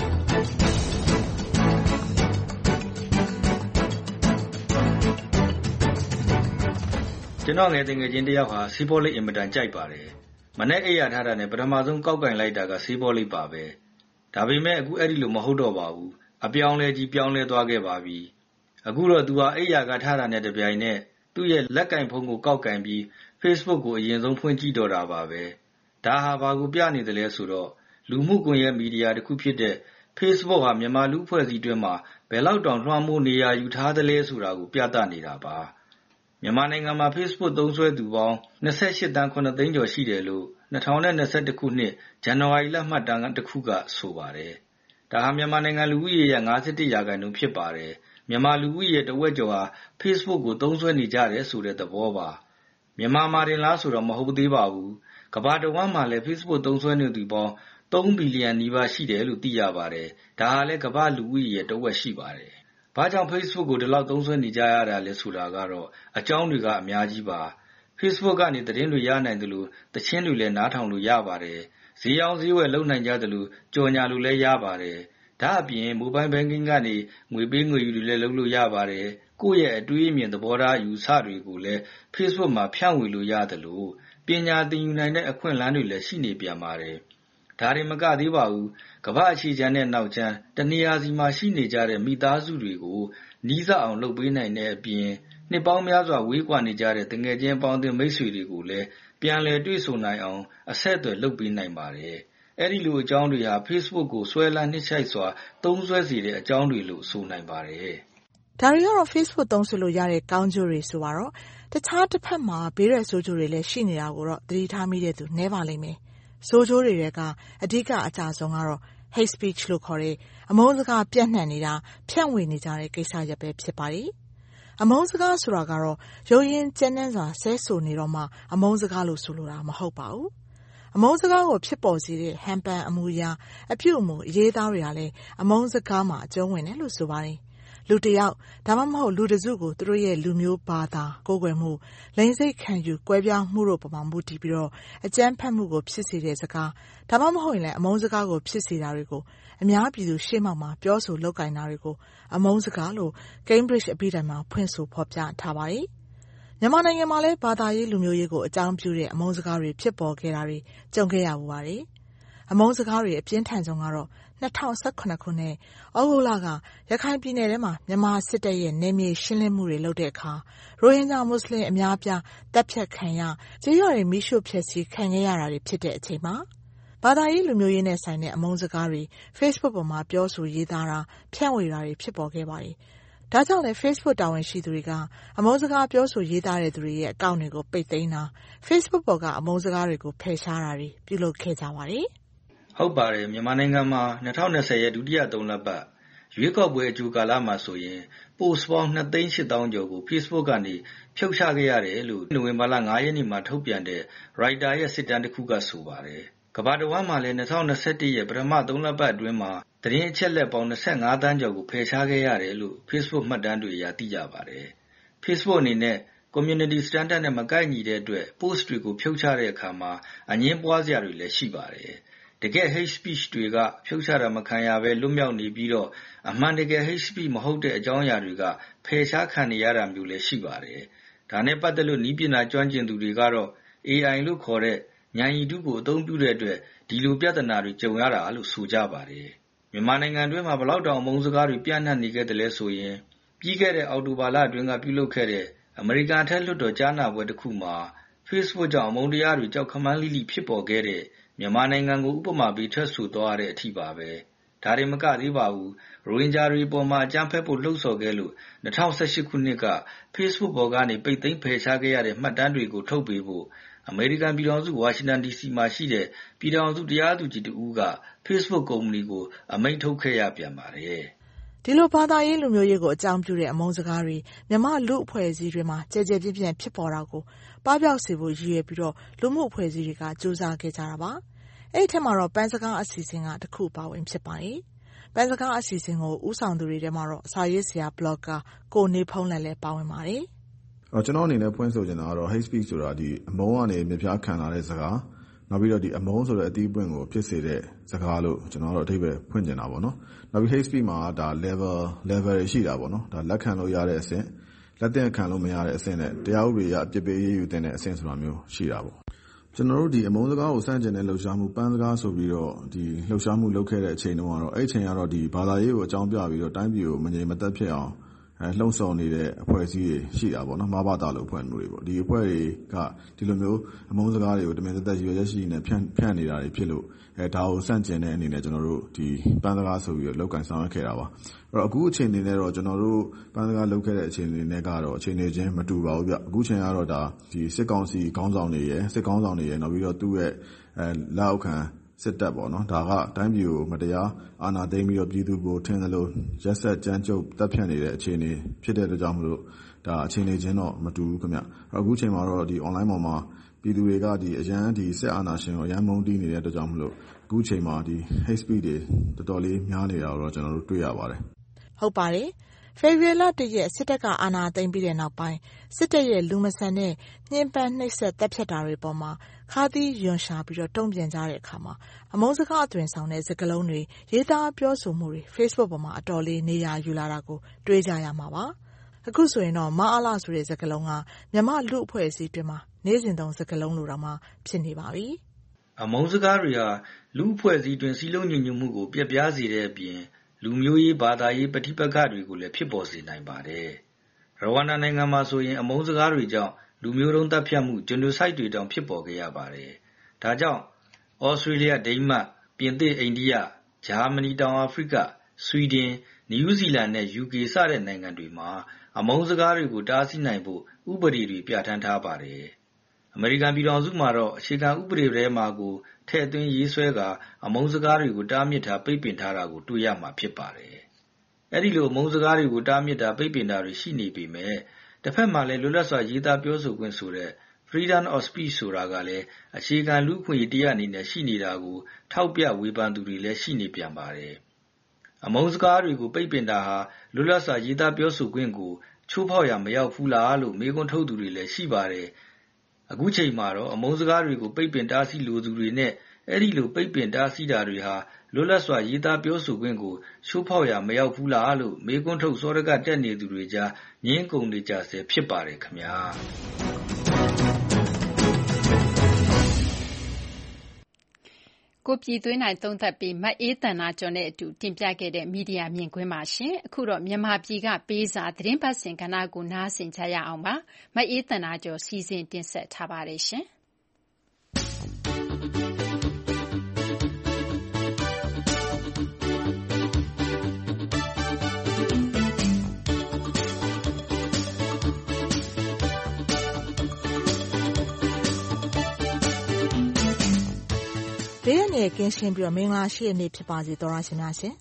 ကျွန်တော်ငယ်တငယ်ချင်းတယောက်ဟာစီးပေါ်လိပ်အင်မတန်ကြိုက်ပါတယ်မနေ့အိပ်ရထားတာနဲ့ပထမဆုံးကောက်ကင်လိုက်တာကစီးပေါ်လိပ်ပါပဲဒါပေမဲ့အခုအဲ့ဒီလိုမဟုတ်တော့ပါဘူးအပြောင်းလဲကြီးပြောင်းလဲသွားခဲ့ပါပြီအခုတော့သူဟာအိယာကထားတာနဲ့တပြိုင်နက်သူ့ရဲ့လက်ကင်ဖုန်းကိုကောက်ကင်ပြီး Facebook ကိုအရင်ဆုံးဖွင့်ကြည့်တော့တာပါပဲဒါဟာဘာကိုပြနေသလဲဆိုတော့လူမှုကွန်ရက်မီဒီယာတစ်ခုဖြစ်တဲ့ Facebook ဟာမြန်မာလူအဖွဲ့အစည်းတွင်းမှာဘယ်လောက်တောင်လွှမ်းမိုးနေရာယူထားသလဲဆိုတာကိုပြသနေတာပါမြန်မာနိုင်ငံမှာ Facebook သုံးစွဲသူပေါင်း၂၈တန်း၇သိန်းကျော်ရှိတယ်လို့၂၀၂၁ခုနှစ်ဇန်နဝါရီလမှတ်တမ်းတစ်ခုကဆိုပါတယ်ဒါဟာမြန်မာနိုင်ငံလူဦးရေရဲ့၅၁ရာခိုင်နှုန်းဖြစ်ပါတယ်မြန်မာလူဦးရေတဝက်ကျော်ဟာ Facebook ကိုသုံးစွဲနေကြတယ်ဆိုတဲ့သဘောပါမြန်မာမှာတင်လားဆိုတော့မဟုတ်သေးပါဘူးကမ္ဘာတစ်ဝန်းမှာလည်း Facebook သုံးစွဲနေသူပေါင်း၃ဘီလီယံနီးပါးရှိတယ်လို့သိရပါတယ်ဒါဟာလည်းကမ္ဘာလူဦးရေရဲ့တဝက်ရှိပါတယ်ဘာကြောင့် Facebook ကိုဒီလောက်သုံးစွဲနေကြရတာလဲဆိုတာကတော့အကြောင်းတွေကအများကြီးပါ Facebook ကနေသတင်းတွေရနိုင်တယ်လို့တခြင်းတွေလည်းနားထောင်လို့ရပါတယ်ဈေးအောင်ဈေးဝယ်လုပ်နိုင်ကြတယ်လို့ကြော်ညာလို့လည်းရပါတယ်ဒါအပြင် Mobile Banking ကနေငွေပေးငွေယူတွေလည်းလုပ်လို့ရပါတယ်ကိုယ့်ရဲ့အတွေးအမြင်သဘောထားအယူဆတွေကိုလည်း Facebook မှာဖြန့်ဝေလို့ရတယ်လို့ပညာသင်ယူနိုင်တဲ့အခွင့်အလမ်းတွေလည်းရှိနေပြန်ပါတယ်ဒါတွေမကသေးပါဘူးကမ္ဘာအခြေချမ်းတဲ့နောက်ချမ်းတနေရာစီမှာရှိနေကြတဲ့မိသားစုတွေကိုနီးစပ်အောင်လုပ်ပေးနိုင်တဲ့အပြင်နှစ်ပေါင်းများစွာဝေးကွာနေကြတဲ့တငယ်ချင်းပေါင်းတင်မိတ်ဆွေတွေကိုလည်းပြန်လည်တွေ့ဆုံနိုင်အောင်အဆက်အသွယ်လုပ်ပေးနိုင်ပါတယ်အဲ့ဒီလိုအကြောင်းတွေဟာ Facebook ကိုဆွဲလန်းနှိမ့်ချိုက်စွာသုံးစွဲစေတဲ့အကြောင်းတွေလို့ဆိုနိုင်ပါတယ်။ဒါတွေကတော့ Facebook သုံးစွဲလို့ရတဲ့ကောင်းကျိုးတွေဆိုပါတော့တခြားတစ်ဖက်မှာဘေးရဆိုးကျိုးတွေလည်းရှိနေတာကိုတော့သတိထားမိတဲ့သူနည်းပါလိမ့်မယ်။ဆိုးကျိုးတွေကအဓိကအကျဆုံးကတော့ hate speech လို့ခေါ်တဲ့အမုန်းစကားပြန့်နှံ့နေတာဖြန့်ဝေနေကြတဲ့ကိစ္စရပ်ပဲဖြစ်ပါတယ်။အမုန်းစကားဆိုတာကတော့ရုပ်ရင်းကျဉ်းနှံစွာဆဲဆိုနေတော့မှအမုန်းစကားလို့ဆိုလိုတာမဟုတ်ပါဘူး။အမုန်းစကားကိုဖြစ်ပေါ်စေတဲ့ဟန်ပန်အမူအရာအပြုအမူအရေးသားတွေကလည်းအမုန်းစကားမှာအကျုံးဝင်တယ်လို့ဆိုပါတယ်။လူတစ်ယောက်ဒါမှမဟုတ်လူတစ်စုကိုသူတို့ရဲ့လူမျိုးဘာသာကိုယ်ကွယ်မှုလိင်စိတ်ခံယူကွဲပြားမှုတို့ပေါ်မှာမူတည်ပြီးတော့အကြမ်းဖက်မှုကိုဖြစ်စေတဲ့စကားဒါမှမဟုတ်ရင်လည်းအမုန်းစကားကိုဖြစ်စေတာတွေကိုအများပြည်သူရှေ့မှောက်မှာပြောဆိုလုပ်ကင်တာတွေကိုအမုန်းစကားလို့ Cambridge အပြည်တိုင်မှာဖွင့်ဆိုဖော်ပြထားပါတယ်။မြန်မာနိုင်ငံမှာလည်းဘာသာရေးလူမျိုးရေးကိုအကြောင်းပြုတဲ့အမုန်းစကားတွေဖြစ်ပေါ်ခဲ့တာတွေကြုံခဲ့ရမှုပါတယ်။အမုန်းစကားတွေအပြင်းထန်ဆုံးကတော့၂၀၁၇ခုနှစ်ဩဂုတ်လကရခိုင်ပြည်နယ်ထဲမှာမြန်မာစစ်တပ်ရဲ့နယ်မြေရှင်းလင်းမှုတွေလုပ်တဲ့အခါရိုဟင်ဂျာမွတ်စလင်အများအပြားတပ်ဖြတ်ခံရကျေးရွာတွေမိရှို့ဖျက်ဆီးခံခဲ့ရတာတွေဖြစ်တဲ့အချိန်မှာဘာသာရေးလူမျိုးရေးနဲ့ဆိုင်တဲ့အမုန်းစကားတွေ Facebook ပေါ်မှာပြောဆိုရေးသားတာဖြန့်ဝေတာတွေဖြစ်ပေါ်ခဲ့ပါတယ်။ဒါကြောင့်လည်း Facebook တာဝန်ရှိသူတွေကအမုန်းစကားပြောဆိုရေးသားတဲ့သူတွေရဲ့အကောင့်တွေကိုပိတ်သိမ်းတာ Facebook ပေါ်ကအမုန်းစကားတွေကိုဖယ်ရှားတာတွေပြုလုပ်ခဲ့ကြပါတယ်။ဟုတ်ပါတယ်မြန်မာနိုင်ငံမှာ၂၀၂၀ရဲ့ဒုတိယသုံးလပတ်ရွေးကောက်ပွဲအကြိုကာလမှာဆိုရင် post ပေါင်း၂သိန်း၈သောင်းကျော်ကို Facebook ကနေဖြုတ်ချခဲ့ရတယ်လို့နိုဝင်ဘာလ၅ရက်နေ့မှာထုတ်ပြန်တဲ့ Reuters ရဲ့စစ်တမ်းတစ်ခုကဆိုပါတယ်ကမ္ဘာတစ်ဝန်းမှာလည်း၂၀၂၁ရဲ့ပထမသုံးလပတ်အတွင်းမှာသတင်းအချက်အလက်ပေါင်း၂၅သန်းကျော်ကိုဖယ်ရှားခဲ့ရတယ်လို့ Facebook မှတ်တမ်းတွေအရသိရပါတယ်။ Facebook အနေနဲ့ Community Standard နဲ့မကိုက်ညီတဲ့အတွက် post တွေကိုဖြုတ်ချတဲ့အခါမှာအငြင်းပွားစရာတွေလည်းရှိပါတယ်။တကယ် hate speech တွေကဖြုတ်ချတာမခံရဘဲလွတ်မြောက်နေပြီးတော့အမှန်တကယ် hate speech မဟုတ်တဲ့အကြောင်းအရာတွေကဖယ်ရှားခံနေရတာမျိုးလည်းရှိပါတယ်။ဒါနဲ့ပတ်သက်လို့နည်းပညာကျွမ်းကျင်သူတွေကတော့ A I လို့ခေါ်တဲ့ဉာဏ်ရည်တုကိုအသုံးပြုတဲ့အတွက်ဒီလိုပြဿနာတွေကြုံရတာလို့ဆိုကြပါတယ်။မြန်မာနိုင်ငံတွင်းမှာဘယ်လောက်တောင်အမုန်းစကားတွေပြန့်နှံ့နေခဲ့တယ်လဲဆိုရင်ပြီးခဲ့တဲ့အောက်တိုဘာလအတွင်းကပြုလုပ်ခဲ့တဲ့အမေရိကန်အထက်လွှတ်တော်ကြားနာပွဲတစ်ခုမှာ Facebook ကြောင့်အမုန်းတရားတွေကြောက်ခမန်းလိလိဖြစ်ပေါ်ခဲ့တဲ့မြန်မာနိုင်ငံကိုဥပမာပေးထွက်ဆိုသွားတဲ့အထိပါပဲ။ဒါတွေမကသေးပါဘူး။ရိုဟင်ဂျာတွေပေါ်မှာအကြမ်းဖက်ဖို့လှုံ့ဆော်ခဲ့လို့၂၀၁၈ခုနှစ်က Facebook ပေါ်ကနေပိတ်သိမ်းဖယ်ရှားခဲ့ရတဲ့မှတ်တမ်းတွေကိုထုတ်ပေးဖို့အမေရိကန်ပြည်ထောင်စုဝါရှင်တန် ဒီစီ မှာရှိတဲ့ပြည်ထောင်စုတရားသူကြီးတဦးက Facebook ကုမ္ပဏီကိုအမိန့်ထုတ်ခဲ့ရပြန်ပါတယ်။ဒီလိုဘာသာရေးလူမျိုးရေးကိုအကြောင်းပြုတဲ့အမုန်းစကားတွေမြန်မာလူအဖွဲ့အစည်းတွေမှာကြဲကြဲပြန့်ပြန့်ဖြစ်ပေါ်တာကိုပပျောက်စေဖို့ရည်ရွယ်ပြီးတော့လူမှုအဖွဲ့အစည်းတွေကစူးစမ်းခဲ့ကြတာပါ။အဲ့ဒီထက်မှာတော့ပန်းစကားအစီအစဉ်ကတစ်ခုပါဝင်ဖြစ်ပါတယ်။ပန်းစကားအစီအစဉ်ကိုဦးဆောင်သူတွေထဲမှာတော့စာရေးဆရာ blogger ကိုနေဖုံးလည်းလည်းပါဝင်ပါတယ်။အော်ကျွန်တော်အနေနဲ့ဖွင့်ဆိုချင်တာကတော့ hate speech ဆိုတာဒီအမုန်းကနေမြပြခံလာတဲ့စကားနောက်ပြီးတော့ဒီအမုန်းဆိုတဲ့အသီးပွင့်ကိုဖြစ်စေတဲ့စကားလို့ကျွန်တော်တို့အဓိပ္ပာယ်ဖွင့်ကျင်တာပေါ့နော်။နောက်ပြီး hate speech မှာဒါ level level တွေရှိတာပေါ့နော်။ဒါလက်ခံလို့ရတဲ့အဆင့်လက်သင့်ခံလို့မရတဲ့အဆင့်နဲ့တရားဥပဒေအရအပြစ်ပေးရေးယူတဲ့အဆင့်ဆိုတာမျိုးရှိတာပေါ့။ကျွန်တော်တို့ဒီအမုန်းစကားကိုစန့်ကျင်တဲ့လှုပ်ရှားမှုပန်းစကားဆိုပြီးတော့ဒီလှုပ်ရှားမှုလုပ်ခဲ့တဲ့အချိန်တုန်းကတော့အဲ့အချိန်ကတော့ဒီဘာသာရေးကိုအကြောင်းပြပြီးတော့တိုင်းပြည်ကိုမငြိမ်မသက်ဖြစ်အောင်အဲလှုံ့ဆော်နေတဲ့အဖွဲ့အစည်းတွေရှိတာပေါ့နော်မဘာသာလို့အဖွဲ့မျိုးတွေပေါ့ဒီအဖွဲ့တွေကဒီလိုမျိုးအမုန်းစကားတွေကိုတမင်သက်သက်ရွေရက်ရှိနေဖြန့်ဖြန့်နေတာတွေဖြစ်လို့အဲဒါကိုစန့်ကျင်တဲ့အနေနဲ့ကျွန်တော်တို့ဒီပန်းစကားဆိုပြီးတော့လောက်ကန်ဆောင်ရွက်ခဲ့တာပါအဲ့တော့အခုအချိန်နေနဲ့တော့ကျွန်တော်တို့ပန်းစကားလုပ်ခဲ့တဲ့အချိန်တွေနဲ့ကတော့အချိန်တွေချင်းမတူပါဘူးဗျအခုချိန်ကတော့ဒါဒီစစ်ကောင်စီခေါင်းဆောင်တွေရယ်စစ်ခေါင်းဆောင်တွေရယ်နောက်ပြီးတော့သူ့ရဲ့အဲလက်အောက်ခံစစ်တပ်ပေါ့နော်ဒါကတိုင်းပြည်ကိုမတရားအာဏာသိမ်းပြီးတော့ပြည်သူကိုထင်သလိုရက်ဆက်ကြမ်းကြုတ်တပ်ဖြတ်နေတဲ့အခြေအနေဖြစ်တဲ့အတွက်ကြောင့်မလို့ဒါအခြေအနေချင်းတော့မတူဘူးခင်ဗျအခုချိန်မှာတော့ဒီ online ပေါ်မှာပြည်သူတွေကဒီအရန်ဒီစစ်အာဏာရှင်ကိုအရန်မုန်းတီးနေတဲ့အတွက်ကြောင့်မလို့အခုချိန်မှာဒီ hate speech တွေတော်တော်လေးများနေတာတော့ကျွန်တော်တို့တွေ့ရပါတယ်ဟုတ်ပါတယ်ဖေဖော်ဝါရီလတရက်စစ်တပ်ကအာဏာသိမ်းပြီးတဲ့နောက်ပိုင်းစစ်တပ်ရဲ့လူမဆန်တဲ့ညှဉ်းပန်းနှိပ်စက်တပ်ဖြတ်တာတွေပေါ်မှာခါးသီးယွန်ရှာပြီးတော့တုံ့ပြန်ကြတဲ့အခါမှာအမုန်းစကားအသွင်ဆောင်တဲ့စကားလုံးတွေရေးသားပြောဆိုမှုတွေ Facebook ပေါ်မှာအတော်လေးနေရာယူလာတာကိုတွေ့ကြရမှာပါအခုဆိုရင်တော့မအားလားဆိုတဲ့စကားလုံးကမြန်မာလူအဖွဲ့အစည်းတွေမှာနေ့စဉ်သုံးစကားလုံးလိုတောင်မှဖြစ်နေပါပြီအမုန်းစကားတွေဟာလူအဖွဲ့အစည်းတွင်စီးလုံးညီညွတ်မှုကိုပြက်ပြားစေတဲ့အပြင်လူမျိုးရေးဘာသာရေးပဋိပက္ခတွေကိုလည်းဖြစ်ပေါ်စေနိုင်ပါတယ်။ရဝန္ဒာနိုင်ငံမှာဆိုရင်အမုန်းစကားတွေကြောင့်လူမျိုးတုံးတပ်ဖြတ်မှုဂျနိုဆိုက်တွေတောင်ဖြစ်ပေါ်ခဲ့ရပါတယ်။ဒါကြောင့်ဩစတြေးလျ၊ဒိန်းမတ်၊ပြင်သစ်၊အိန္ဒိယ၊ဂျာမနီ၊တောင်အာဖရိက၊ဆွီဒင်၊နယူးဇီလန်နဲ့ ယူကေ စတဲ့နိုင်ငံတွေမှာအမုန်းစကားတွေကိုတားဆီးနိုင်ဖို့ဥပဒေတွေပြဋ္ဌာန်းထားပါတယ်။အမေရိကန်ပြည်ထောင်စုမှာတော့အခြေခံဥပဒေထဲမှာကိုထည့်သွင်းရေးဆွဲကာအမုန်းစကားတွေကိုတားမြစ်ထားပိတ်ပင်ထားတာကိုတွေ့ရမှာဖြစ်ပါတယ်။အဲဒီလိုအမုန်းစကားတွေကိုတားမြစ်တာပိတ်ပင်တာတွေရှိနေပေမဲ့တစ်ဖက်မှာလည်းလွတ်လပ်စွာရေးသားပြောဆိုခွင့်ဆိုတဲ့ freedom of speech ဆိုတာကလည်းအခြေခံလူ့အခွင့်အရေးတရားအနေနဲ့ရှိနေတာကိုထောက်ပြဝေဖန်သူတွေလည်းရှိနေပြန်ပါတယ်။အမုန်းစကားတွေကိုပိတ်ပင်တာဟာလွတ်လပ်စွာရေးသားပြောဆိုခွင့်ကိုချိုးဖောက်ရာမရောက်ဘူးလားလို့မေးခွန်းထုတ်သူတွေလည်းရှိပါတယ်။အခုချိန်မှာတော့အမုန်းစကားတွေကိုပိတ်ပင်တားဆီးလိုသူတွေနဲ့အဲဒီလိုပိတ်ပင်တားဆီးတာတွေဟာလွတ်လပ်စွာရေးသားပြောဆိုခွင့်ကိုချိုးဖောက်ရာမရောက်ဘူးလားလို့မေးခွန်းထုတ်စောရကတက်နေသူတွေကြားငင်းကုန်နေကြဆဲဖြစ်ပါတယ်ခင်ဗျာကိုပြည်သွေးနိုင်သုံးသပ်ပြီးမအေးတန်နာကျော်နဲ့အတူတင်ပြခဲ့တဲ့မီဒီယာမြင်ကွင်းပါရှင်အခုတော့မြန်မာပြည်ကပေးစာသတင်းပတ်စဉ်ကဏ္ဍကိုနားဆင်ကြရအောင်ပါမအေးတန်နာကျော်စီစဉ်တင်ဆက်ထားပါတယ်ရှင်ဘေးရန်ရဲ့ကင်းရှင်းပြီးတော့မင်္ဂလာရှိတဲ့နေ့ဖြစ်ပါစေသောရရှင်များရှင်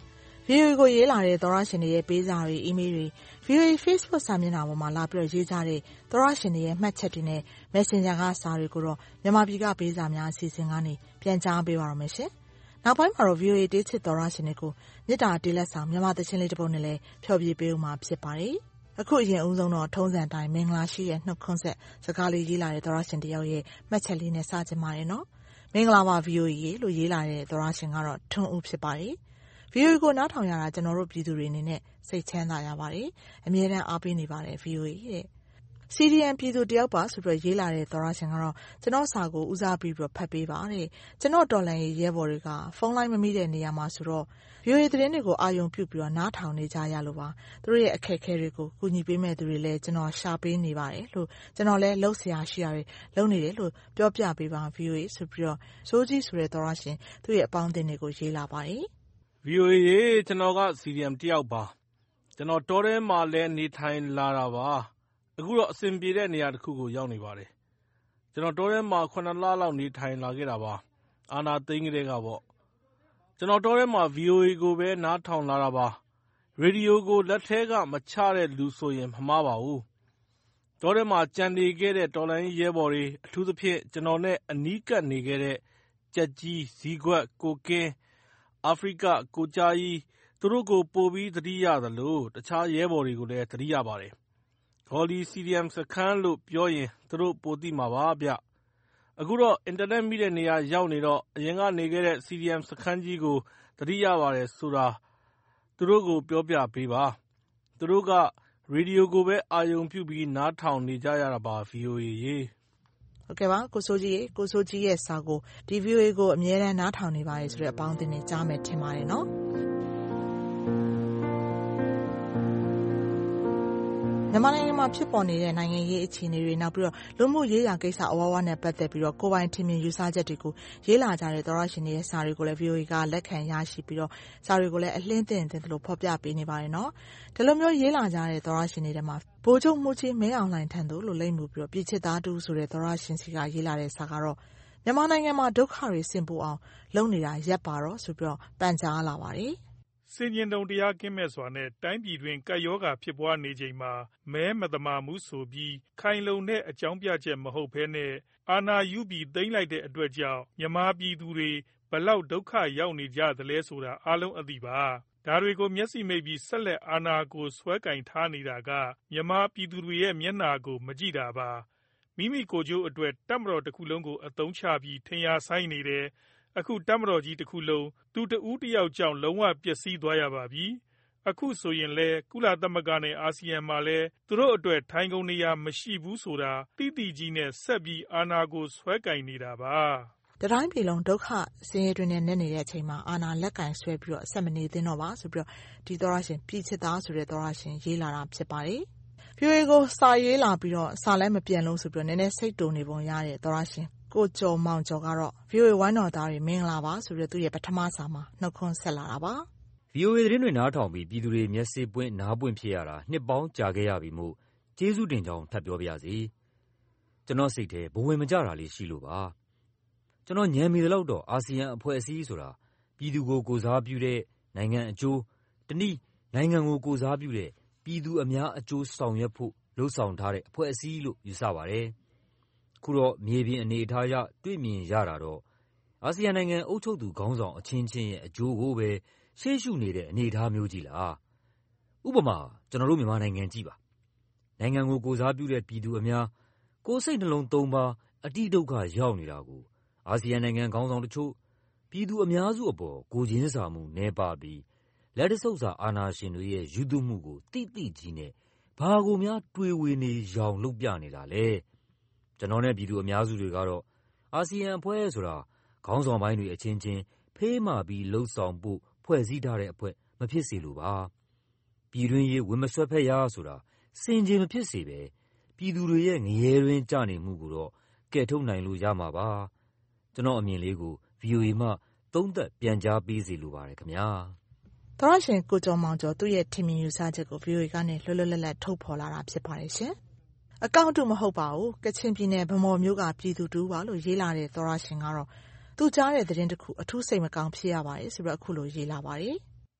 ဗီအိုအေကိုရေးလာတဲ့သောရရှင်တွေရဲ့ပေးစာတွေအီးမေးလ်တွေ ဗီအိုအေ Facebook စာမျက်နှာပေါ်မှာလာပြီးရေးကြတဲ့သောရရှင်တွေရဲ့မှတ်ချက်တွေနဲ့ Messenger ကစာတွေကိုတော့မြန်မာပြည်ကပေးစာများအစီအစဉ်ကနေပြန်ကြားပေးပါရမယ်ရှင်။နောက်ပိုင်းမှာတော့ ဗီအိုအေတေးချစ်သောရရှင်တွေကိုမေတ္တာတေးလက်ဆောင်မြန်မာသချင်းလေးတစ်ပုဒ်နဲ့လည်းဖျော်ဖြေပေးဦးမှာဖြစ်ပါတယ်။အခုအရင်ဦးဆုံးတော့ထုံးစံတိုင်းမင်္ဂလာရှိရဲ့နှုတ်ခွန်းဆက်စကားလေးရေးလာတဲ့သောရရှင်တယောက်ရဲ့မှတ်ချက်လေးနဲ့စကြပါတယ်နော်။မင်္ဂလာပါ ဗီအိုအေ လို့ရေးလာတဲ့သောရရှင်ကတော့ထွန်းဦးဖြစ်ပါတယ်။ ဗီအိုအေကိုနားထောင်ရတာကျွန်တော်တို့ပြည်သူတွေအနေနဲ့စိတ်ချမ်းသာရပါတယ်။အမြဲတမ်းအားပေးနေပါတယ် ဗီအိုအေ တဲ့ စီ ဒီ အမ် ပြည်သူတယောက်ပါဆိုပြီးရေးလာတဲ့သောရရှင်ကတော့ကျွန်တော်စာကိုဦးစားပြီးပြီးဖတ်ပေးပါတဲ့ကျွန်တော်တော်လန်ရေးရဲဘော်တွေကဖုန်းလိုင်းမမိတဲ့နေရာမှာဆိုတော့ ဗီအိုအေသတင်းတွေကိုအာရုံပြုပြီးတော့နားထောင်နေကြရလို့ပါသူတို့ရဲ့အခက်အခဲတွေကိုကူညီပေးမဲ့သူတွေလည်းကျွန်တော်ရှာပေးနေပါတယ်လို့ကျွန်တော်လည်းလှုပ်ရှားရှိရတယ်လုပ်နေတယ်လို့ပြောပြပေးပါ ဗီအိုအေ ဆိုပြီးတော့စိုးကြီးဆိုတဲ့သောရရှင်သူ့ရဲ့အပေါင်းအသင်းတွေကိုရေးလာပါတယ်ဗီအိုအေ ရေကျွန်တော်က စီ ဒီ အမ် တယောက်ပါကျွန်တော်တောထဲမှာလည်းနေထိုင်လာတာပါအခုတော့အဆင်ပြေတဲ့နေရာတစ်ခုကိုရောက်နေပါတယ်ကျွန်တော်တောထဲမှာခုနှစ်လလောက်နေထိုင်လာခဲ့တာပါအာနာသိန်းကလေးကပေါ့ကျွန်တော်တောထဲမှာ ဗီအိုအေ ကိုပဲနားထောင်လာတာပါရေဒီယိုကိုလက်ထဲကမချတဲ့လူဆိုရင်မမှားပါဘူးတောထဲမှာကြံနေခဲ့တဲ့တော်လိုင်းရဲဘော်တွေအထူးသဖြင့်ကျွန်တော်နဲ့အနီးကပ်နေခဲ့တဲ့ကြက်ကြီးဇီးကွက်ကိုကင်းအာဖရိကကိုကြားကြီးသူတို့ကိုပို့ပြီးသတိရသလိုတခြားရဲဘော်တွေကိုလည်းသတိရပါတယ်ဂေါ်လီ စီ ဒီ အမ် စခန်းလို့ပြောရင်သူတို့ပိုသိမှာပါဗျအခုတော့အင်တာနက်မိတဲ့နေရာရောက်နေတော့အရင်ကနေခဲ့တဲ့ စီ ဒီ အမ် စခန်းကြီးကိုသတိရပါတယ်ဆိုတာသူတို့ကိုပြောပြပေးပါသူတို့ကရေဒီယိုကိုပဲအာရုံပြုပြီးနားထောင်နေကြရတာပါ ဗီအိုအေ ရေဟုတ်ကဲ့ပါကိုစိုးကြီးရေကိုစိုးကြီးရဲ့စာကိုဒီ ဗီအိုအေ ကိုအမြဲတမ်းနားထောင်နေပါလေဆိုတဲ့အပေါင်းအသင်းတွေကြားမယ်ထင်ပါတယ်နော်မြန်မာနိုင်ငံမှာဖြစ်ပေါ်နေတဲ့နိုင်ငံရေးအခြေအနေတွေနောက်ပြီးတော့လူမှုရေးရာကိစ္စအဝဝနဲ့ပတ်သက်ပြီးတော့ကိုပိုင်ထင်မြင်ယူဆချက်တွေကိုရေးလာကြတဲ့သောရရှင်တွေရဲ့စာတွေကိုလည်း ဗီအိုအေ ကလက်ခံရရှိပြီးတော့စာတွေကိုလည်းအလင်းသင့်သင့်လို့ဖော်ပြပေးနေပါတယ်နော်ဒီလိုမျိုးရေးလာကြတဲ့သောရရှင်တွေထဲမှာဗိုလ်ချုပ်မှုကြီးမင်းအောင်လှိုင်ထံသို့လို့လိမ့်မှုပြီးတော့ပြည်ချစ်သားတူဆိုတဲ့သောရရှင်စီကရေးလာတဲ့စာကတော့မြန်မာနိုင်ငံမှာဒုက္ခတွေဆင်ပူအောင်လုပ်နေတာရပ်ပါတော့ဆိုပြီးတော့ပန်ကြားလာပါတယ်စင်ကျင်တုံတရားကင်းမဲ့စွာနဲ့တိုင်းပြည်တွင်ကပ်ရောဂါဖြစ်ပွားနေချိန်မှာမဲမတမာမှုဆိုပြီးခိုင်လုံတဲ့အကြောင်းပြချက်မဟုတ်ဘဲနဲ့အာဏာယူပြီးသိမ်းလိုက်တဲ့အတွက်ကြောင့်မြန်မာပြည်သူတွေဘလောက်ဒုက္ခရောက်နေကြသလဲဆိုတာအားလုံးအသိပါဒါတွေကိုမျက်စိမိတ်ပြီးဆက်လက်အာဏာကိုဆွဲကင်ထားနေတာကမြန်မာပြည်သူတွေရဲ့မျက်နှာကိုမကြည့်တာပါမိမိကိုယ်ကျိုးအတွက်တပ်မတော်တစ်ခုလုံးကိုအသုံးချပြီးထင်ရှားဆိုင်နေတယ်အခုတပ်မတော်ကြီးတစ်ခုလုံးသူတဦးတယောက်ကြောင့်လုံးဝပျက်စီးသွားရပါပြီအခုဆိုရင်လဲကုလသမဂ္ဂနဲ့အာဆီယံမှာလဲသူတို့အတွက်ထိုင်ကုန်နေရမရှိဘူးဆိုတာတိတိကြီးနဲ့ဆက်ပြီးအာဏာကိုဆွဲကင်နေတာပါတတိုင်းပြည်လုံးဒုက္ခဆင်းရဲတွင်နဲ့နေနေတဲ့အချိန်မှာအာဏာလက်ကင်ဆွဲပြီးတော့အဆက်မနေသင့်တော့ပါဆိုပြီးတော့ဒီသောရရှင်ပြည်ချစ်သားဆိုတဲ့သောရရှင်ရေးလာတာဖြစ်ပါတယ်ဗီအိုအေ ကိုစာရေးလာပြီးတော့စာလည်းမပြန်လို့ဆိုပြီးတော့နည်းနည်းစိတ်တုန်နေပုံရတဲ့သောရရှင်ကိုကျော်မောင်ကျော်ကတော့ ဗီအိုအေ ဝိုင်းတော်သားတွေမင်္ဂလာပါဆိုပြီးတော့သူ့ရဲ့ပထမစာမှာနှုတ်ခွန်းဆက်လာတာပါဗီအိုအေ သတင်းတွေနားထောင်ပြီးပြည်သူတွေမျက်စိပွင့်နားပွင့်ဖြစ်ရတာနှစ်ပေါင်းကြာခဲ့ရပြီမို့ကျေးဇူးတင်ကြောင်းထပ်ပြောပါရစေကျွန်တော်စိတ်ထဲဘဝင်မကြတာလေးရှိလို့ပါကျွန်တော်ညံမိသလောက်တော့အာဆီယံအဖွဲ့အစည်းဆိုတာပြည်သူကိုကိုစားပြုတဲ့နိုင်ငံအကျိုးတနည်းနိုင်ငံကိုကိုစားပြုတဲ့ပြည်သူအများအကျိုးဆောင်ရွက်ဖို့လှုံ့ဆော်ထားတဲ့အဖွဲ့အစည်းလို့ယူဆပါတယ်ခုတော့မြေပြင်အနေအထားအရတွေ့မြင်ရတာတော့အာဆီယံနိုင်ငံအုပ်ချုပ်သူခေါင်းဆောင်အချင်းချင်းရဲ့အကျိုးကိုပဲရှေ့ရှုနေတဲ့အနေအထားမျိုးကြီးလားဥပမာကျွန်တော်တို့မြန်မာနိုင်ငံကြည့်ပါနိုင်ငံကိုကိုစားပြုတဲ့ပြည်သူအများကိုယ်စိတ်နှလုံးသုံးပါအတိဒုက္ခရောက်နေတာကိုအာဆီယံနိုင်ငံခေါင်းဆောင်တချို့ပြည်သူအများစုအပေါ်ကိုချင်းစာမှုနှဲပါပြီးလက်တဆုပ်စာအာဏာရှင်တွေရဲ့ယူသွမှုကိုတိတိကြီးနဲ့ဘာကိုများတွေးဝေနေရောင်လုပ်ပြနေတာလဲကျွန်တော်နဲ့ပြည်သူအများစုတွေကတော့အာဆီယံအဖွဲ့ဆိုတာခေါင်းဆောင်ပိုင်းတွေအချင်းချင်းဖေးမှပြီးလှုပ်ဆောင်ဖို့ဖွဲ့စည်းထားတဲ့အဖွဲ့မဖြစ်စေလိုပါပြည်တွင်းရေးဝင်မဆွဲဖက်ရဆိုတာစင်ကြယ်မဖြစ်စေပဲပြည်သူတွေရဲ့ငရဲတွင်ကြနေမှုကိုတော့ကဲထုတ်နိုင်လို့ရမှာပါကျွန်တော်အမြင်လေးကို ဗီအိုအေ မှသုံးသပ်ပြန်ကြားပေးစီလိုပါတယ်ခင်ဗျာသောရရှင်ကိုကျော်မောင်ကျော်သူ့ရဲ့ထင်မြင်ယူဆချက်ကို ဗီအိုအေ ကနေလွတ်လွတ်လပ်လပ်ထုတ်ဖော်လာတာဖြစ်ပါတယ်ရှင်အကောင့်တူမဟုတ်ပါဘူးကချင်ပြည်နယ်ဗမော်မြို့ကပြည်သူတူပါလို့ရေးလာတဲ့သောရရှင်ကတော့သူကြားတဲ့သတင်းတစ်ခုအထူးစိတ်မကောင်းဖြစ်ရပါတယ်ဆိုတော့အခုလိုရေးလာပါတယ်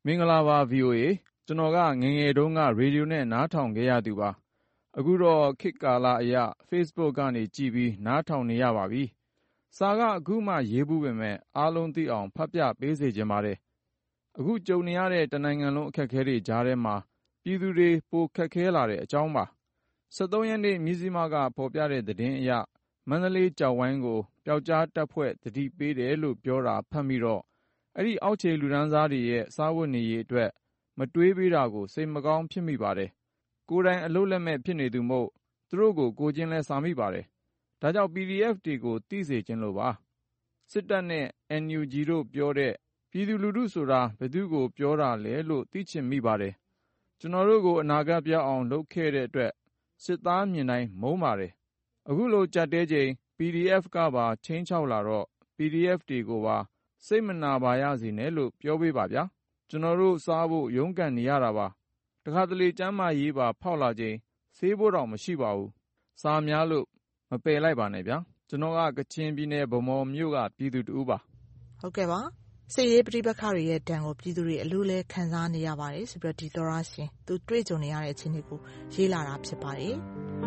မင်္ဂလာပါ ဗွီအိုအေ ကျွန်တော်ကငယ်ငယ်တုန်းကရေဒီယိုနဲ့နားထောင်ခဲ့ရသူပါအခုတော့ခေတ်ကာလအရ Facebook ကနေကြည့်ပြီးနားထောင်နေရပါပြီစာကအခုမှရေးဘူးပေမဲ့အားလုံးသိအောင်ဖတ်ပြပေးစေချင်ပါတယ်အခုကြုံနေရတဲ့တနိုင်ငံလုံးအခက်အခဲတွေကြားထဲမှာပြည်သူတွေပိုခက်ခဲလာတဲ့အကြောင်းပါ၁၃ရက်နေ့မြစည်းမကဖော်ပြတဲ့သတင်းအရမန္တလေးကြောက်ဝိုင်းကိုပျောက်ကြားတပ်ဖွဲ့တတိပေးတယ်လို့ပြောတာဖတ်မိတော့အဲ့ဒီအောက်ခြေလူဒန်းစားတွေရဲ့စားဝတ်နေရေးအတွက်မတွေးပေးတာကိုစိတ်မကောင်းဖြစ်မိပါတယ်ကိုယ်တိုင်အလုပ်လက်မဲ့ဖြစ်နေသူမို့သူတို့ကိုကိုချင်းလဲစာမိပါတယ်ဒါကြောင့် ပီဒီအက်ဖ် တွေကိုသိစေခြင်းလို့ပါစစ်တပ်နဲ့ အန်ယူဂျီ တို့ပြောတဲ့ပြည်သူလူထုဆိုတာဘယ်သူကိုပြောတာလဲလို့သိချင်မိပါတယ်ကျွန်တော်တို့ကိုအနာဂတ်ပြောင်းအောင်လုပ်ခဲ့တဲ့အတွက်စစ်သားမြင်တိုင်းမုန်းပါတယ်အခုလိုကြက်တဲချိန် ပီဒီအက်ဖ် ကပါချင်းချောက်လာတော့ ပီဒီအက်ဖ် တွေကိုပါစိတ်မနာပါရစေနဲ့လို့ပြောပေးပါဗျာကျွန်တော်တို့စားဖို့ရုန်းကန်နေရတာပါတခါတလေကျမ်းမာရေးပါဖောက်လာချိန်ဆေးဖို့တော့မရှိပါဘူးစာများလို့မပယ်လိုက်ပါနဲ့ဗျာကျွန်တော်ကကချင်ပြည်နယ်ဗမော်မြို့ကပြည်သူတူပါဟုတ်ကဲ့ပါစစ်ရေးပဋိပက္ခတွေရဲ့တန်ကိုပြည်သူတွေအလို့လဲခံစားနေရပါတယ်ဆိုပြီးတော့ဒီသောရရှင်သူတွေ့ကြုံနေရတဲ့အခြေအနေကိုရေးလာတာဖြစ်ပါတယ်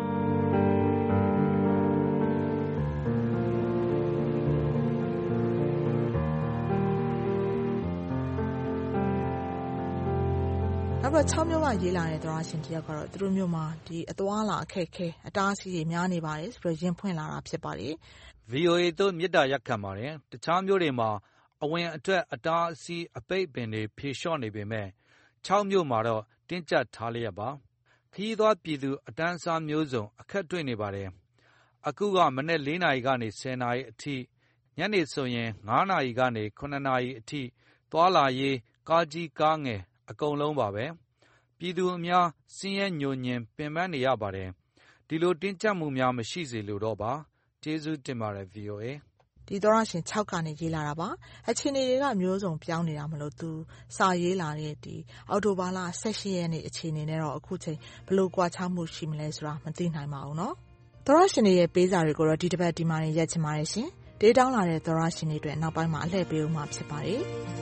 နောက်တော့၆မျိုးကရေးလာတဲ့သောရရှင်တယောက်ကတော့သူတို့မျိုးမှာဒီအသွားလာအခက်ခဲအတားအဆီးတွေများနေပါတယ်ဆိုပြီးရင်ဖွင့်လာတာဖြစ်ပါတယ်ဗီအိုအေ တို့မြစ်တာရက်ခံပါတယ်တခြားမျိုးတွေမှာအဝင်အတွက်အတားအဆီးအပိတ်ပင်တွေဖြေလျှော့နေပေမဲ့၆မျိုးမှာတော့တင်းကျပ်ထားလျက်ပါခရီးသွားပြည်သူအတန်းစားမျိုးစုံအခက်တွေ့နေပါတယ်အခုကမနေ့၄နာရီကနေ၁၀နာရီအထိညနေဆိုရင်၅နာရီကနေ၇နာရီအထိသွားလာရေးကားကြီးကားငယ်အကုန်လုံးပါပဲပြည်သူအများစင်းရဲညိုညင်ပင်ပန်းနေရပါတယ်ဒီလိုတင်းကျပ်မှုများမရှိစေလိုတော့ပါကျေးဇူးတင်ပါတယ် ဗီအိုအေဒီသောရရှင်၆ကနေရေးလာတာပါအခြေအနေတွေကမျိုးစုံပြောင်းနေတာမလို့သူစာရေးလာတဲ့ဒီအော်တိုဘာလ၁၈ရက်နေ့အခြေအနေနဲ့တော့အခုချိန်ဘလို့ကွာခြားမှုရှိမလဲဆိုတာမသိနိုင်ပါဘူးเนาะသောရရှင်တွေရဲ့ပေးစာတွေကိုတော့ဒီတစ်ပတ်ဒီမှာနေရက်ချင်ပါတယ်ရှင်ဒေးတောင်းလာတဲ့သောရရှင်တွေအတွက်နောက်ပိုင်းမှာအလှည့်ပေးဦးမှာဖြစ်ပါတယ်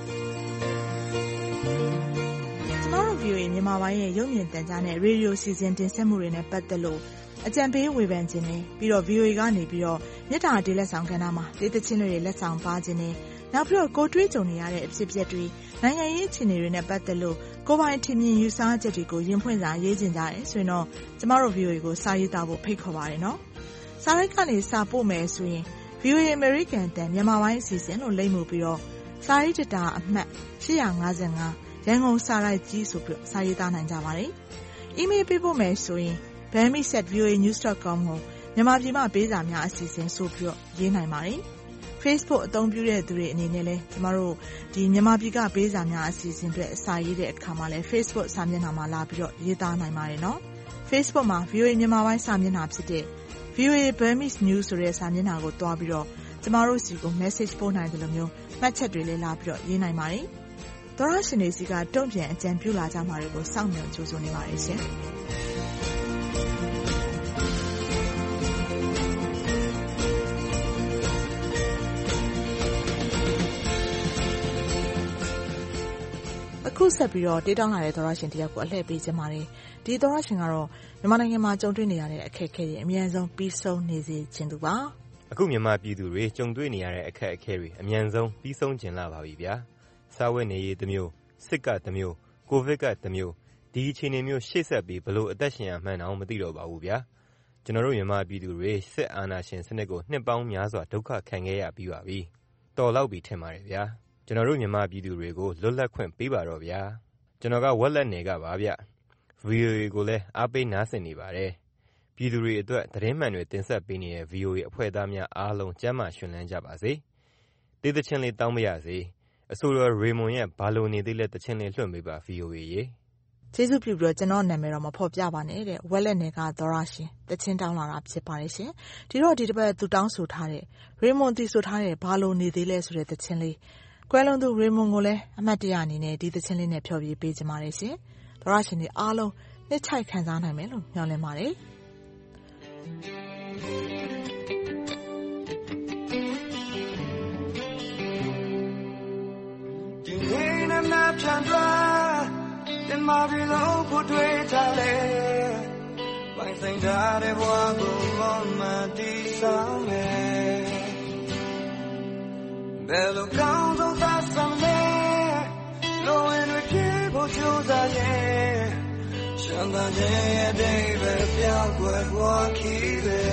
ကျွန်တော်တို့ ဗီအိုအေ မြန်မာပိုင်းရဲ့ရုပ်မြင်သံကြားနဲ့ရေဒီယိုစီစဉ်တင်ဆက်မှုတွေနဲ့ပတ်သက်လို့အကြံပေးဝေဖန်ခြင်းနဲ့ပြီးတော့ ဗီအိုအေ ကနေပြီးတော့မြစ်တာဒေးလက်ဆောင်ကဏ္ဍမှာဒေသချင်းတွေလက်ဆောင်ပါခြင်းနဲ့နောက်ပြီးတော့ကိုတွေးကြုံနေရတဲ့အဖြစ်အပျက်တွေနိုင်ငံရေးအခြေအနေတွေနဲ့ပတ်သက်လို့ကိုပိုင်ထင်မြင်ယူဆချက်တွေကိုရင်ဖွင့်စာရေးခြင်းကြတယ်ဆိုရင်တော့ကျမတို့ ဗီအိုအေ ကိုစာရေးသားဖို့ဖိတ်ခေါ်ပါတယ်နော်စာရိုက်ကနေစာပို့မယ်ဆိုရင် ဗီအိုအေ American တန်မြန်မာပိုင်းအစီအစဉ်လို့လိမ့်မှုပြီးတော့စာရေးတာအမှတ်၈၅၅ရန်ကုန်စာရိုက်ကြီးဆိုပြီးစာရေးသားနိုင်ကြပါတယ်။ email ပေးဖို့မယ်ဆိုရင် burmese at v o a news dot com ကိုမြန်မာပြည်မှာပေးစာများအစီအစဉ်ဆိုပြီးတော့ရေးနိုင်ပါတယ်။ Facebook အသုံးပြုတဲ့သူတွေအနေနဲ့လည်းကျမတို့ဒီမြန်မာပြည်ကပေးစာများအစီအစဉ်တွေအစာရေးတဲ့အခါမှာလည်း Facebook စာမျက်နှာမှာလာပြီးတော့ရေးသားနိုင်ပါတယ်နော်။ Facebook မှာ ဗီအိုအေ မြန်မာပိုင်းစာမျက်နှာဖြစ်တဲ့ ဗီအိုအေ Burmese News ဆိုတဲ့စာမျက်နှာကိုတွားပြီးတော့ကျမတို့စီကို message ပို့နိုင်တယ်လို့မျိုးမှတ်ချက်တွေလည်းလာပြီးတော့ရေးနိုင်ပါတယ်။သောရရှင်တွေစီကတုံ့ပြန်အကြံပြုလာကြမှာတွေကိုစောင့်မျှော်ကြိုးစားနေပါတယ်ရှင်။အခုဆက်ပြီးတော့တေးတောင်းလာတဲ့သောရရှင်တယောက်ကိုအလှည့်ပေးခြင်းပါတယ်ဒီသောရရှင်ကတော့မြန်မာနိုင်ငံမှာကြုံတွေ့နေရတဲ့အခက်အခဲတွေအများဆုံးပြီးဆုံးနေစေခြင်းသူပါအခုမြန်မာပြည်သူတွေကြုံတွေ့နေရတဲ့အခက်အခဲတွေအများဆုံးပြီးဆုံးခြင်းလာပါပြီဗျာစာဝတ်နေရေးတစ်မျိုးစစ်ကတစ်မျိုးကိုဗစ်ကတစ်မျိုးဒီအခြေအနေမျိုးရှေ့ဆက်ပြီးဘလို့အသက်ရှင်ရမှန်းအောင်မသိတော့ပါဘူးဗျာကျွန်တော်တို့မြန်မာပြည်သူတွေစစ်အာဏာရှင်စနစ်ကိုနှစ်ပေါင်းများစွာဒုက္ခခံခဲ့ရပြီးပါပြီတော်လောက်ပြီထင်ပါတယ်ဗျာကျွန်တော်တို့မြန်မာပြည်သူတွေကိုလွတ်လပ်ခွင့်ပေးပါတော့ဗျာကျွန်တော်ကဝက်လက်နေကပါဗျဗီအိုအေကိုလည်းအားပေးနားဆင်နေပါတယ်ပြည်သူတွေအတွက်သတင်းမှန်တွေတင်ဆက်ပေးနေတဲ့ ဗီအိုအေ အဖွဲ့သားများအားလုံးကျန်းမာရှင်လန်းကြပါစေတေးသချင်းလေးတောင်းပါရစေအဆိုတော်ရေမွန်ရဲ့ဘာလို့နေသေးလဲတချင်းလေးလွှင့်ပေးပါ ဗီအိုအေ ရေကျေးဇူးပြုပြီးတော့ကျွန်တော်နာမည်တော့မဖော်ပြပါနဲ့တဲ့ဝက်လက်နယ်ကသောရရှင်တချင်းတောင်းလာတာဖြစ်ပါတယ်ရှင်ဒီတော့ဒီတစ်ပတ်သူတောင်းဆိုထားတဲ့ရေမွန်တီဆိုထားတဲ့ဘာလို့နေသေးလဲဆိုတဲ့တချင်းလေးကွဲလွန်သူရေမွန်ကိုလည်းအမှတ်တရအနေနဲ့ဒီတချင်းလေးနဲ့ဖျော်ဖြေပေးကြပါတယ်ရှင်သောရရှင်တွေအားလုံးနှစ်ချိုက်ခံစားနိုင်မယ်လို့မျှော်လင့်ပါတယ်ဒီနေ့နဲ့ဖြန်သွားတင်မာတွေလုံးကိုတွေ့ထားလေပိုင်ဆိုင်ထားတဲ့ဘဝကိုမမတီးဆောင်မယ်ဘယ်လိုကောင်းဆုံးသာစမ်းလဲလိုရင်တွေပြေဖို့ကြိုးစားရဲ့ရှမ်းသာခြင်းရဲ့ဒိဗ္ဗေပြောင်းွယ်ဘဝခီးလေ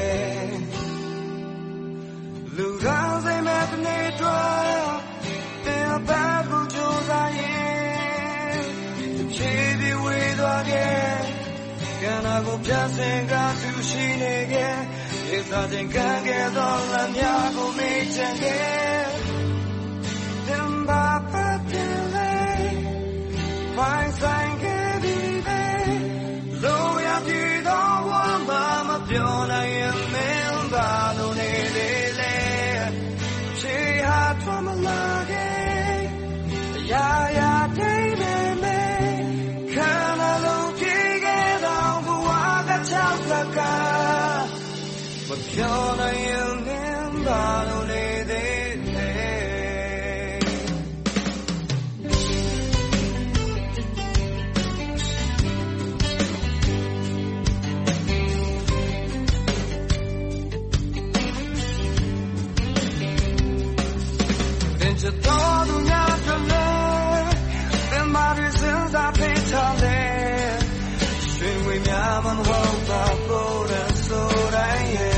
လူကောင်းစိတ်မဲ့နေတော့တင်ပတ်ဖို့ကြိုးစားရဲ့ချီးပြီးဝေးသွားခဲ့ကံနာကိုပြဆင်ကားသူရှိနေခဲ့ရေစာတင်ကံခဲ့သောလမ်းများကိုမေ့ချင်ခဲ့တင်ပါပတ်တယ်လေမိုင်းဆိုင်ခဲ့ပြီးပဲလိုရပြီးတော့ဝမ်းပါမပြောနိုင်ရင်မင်းပါလို့နေလေလေချေဟာထွမ်းမလာခဲ့ရာရာတိတ်နေမေခန္ဓာလုံးပြေခဲ့တော့ဘဝကချောက်ကကမပြောနိုင်ရင်မင်းပါလို့နေသေးလေจะต้องดูงานกันเลยเป็นมาด้วยเสียงตาเพลงทะเลช่วยวิญญาณมันห้องตาโปรดโซได้เย่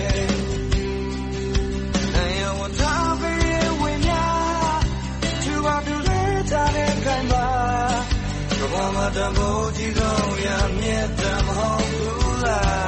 ในวันท้าไปวิญญาณช่วยดูแลใจในกันมาก็พามาดำโบจีโร่ยามเย็นดำห้องดูแล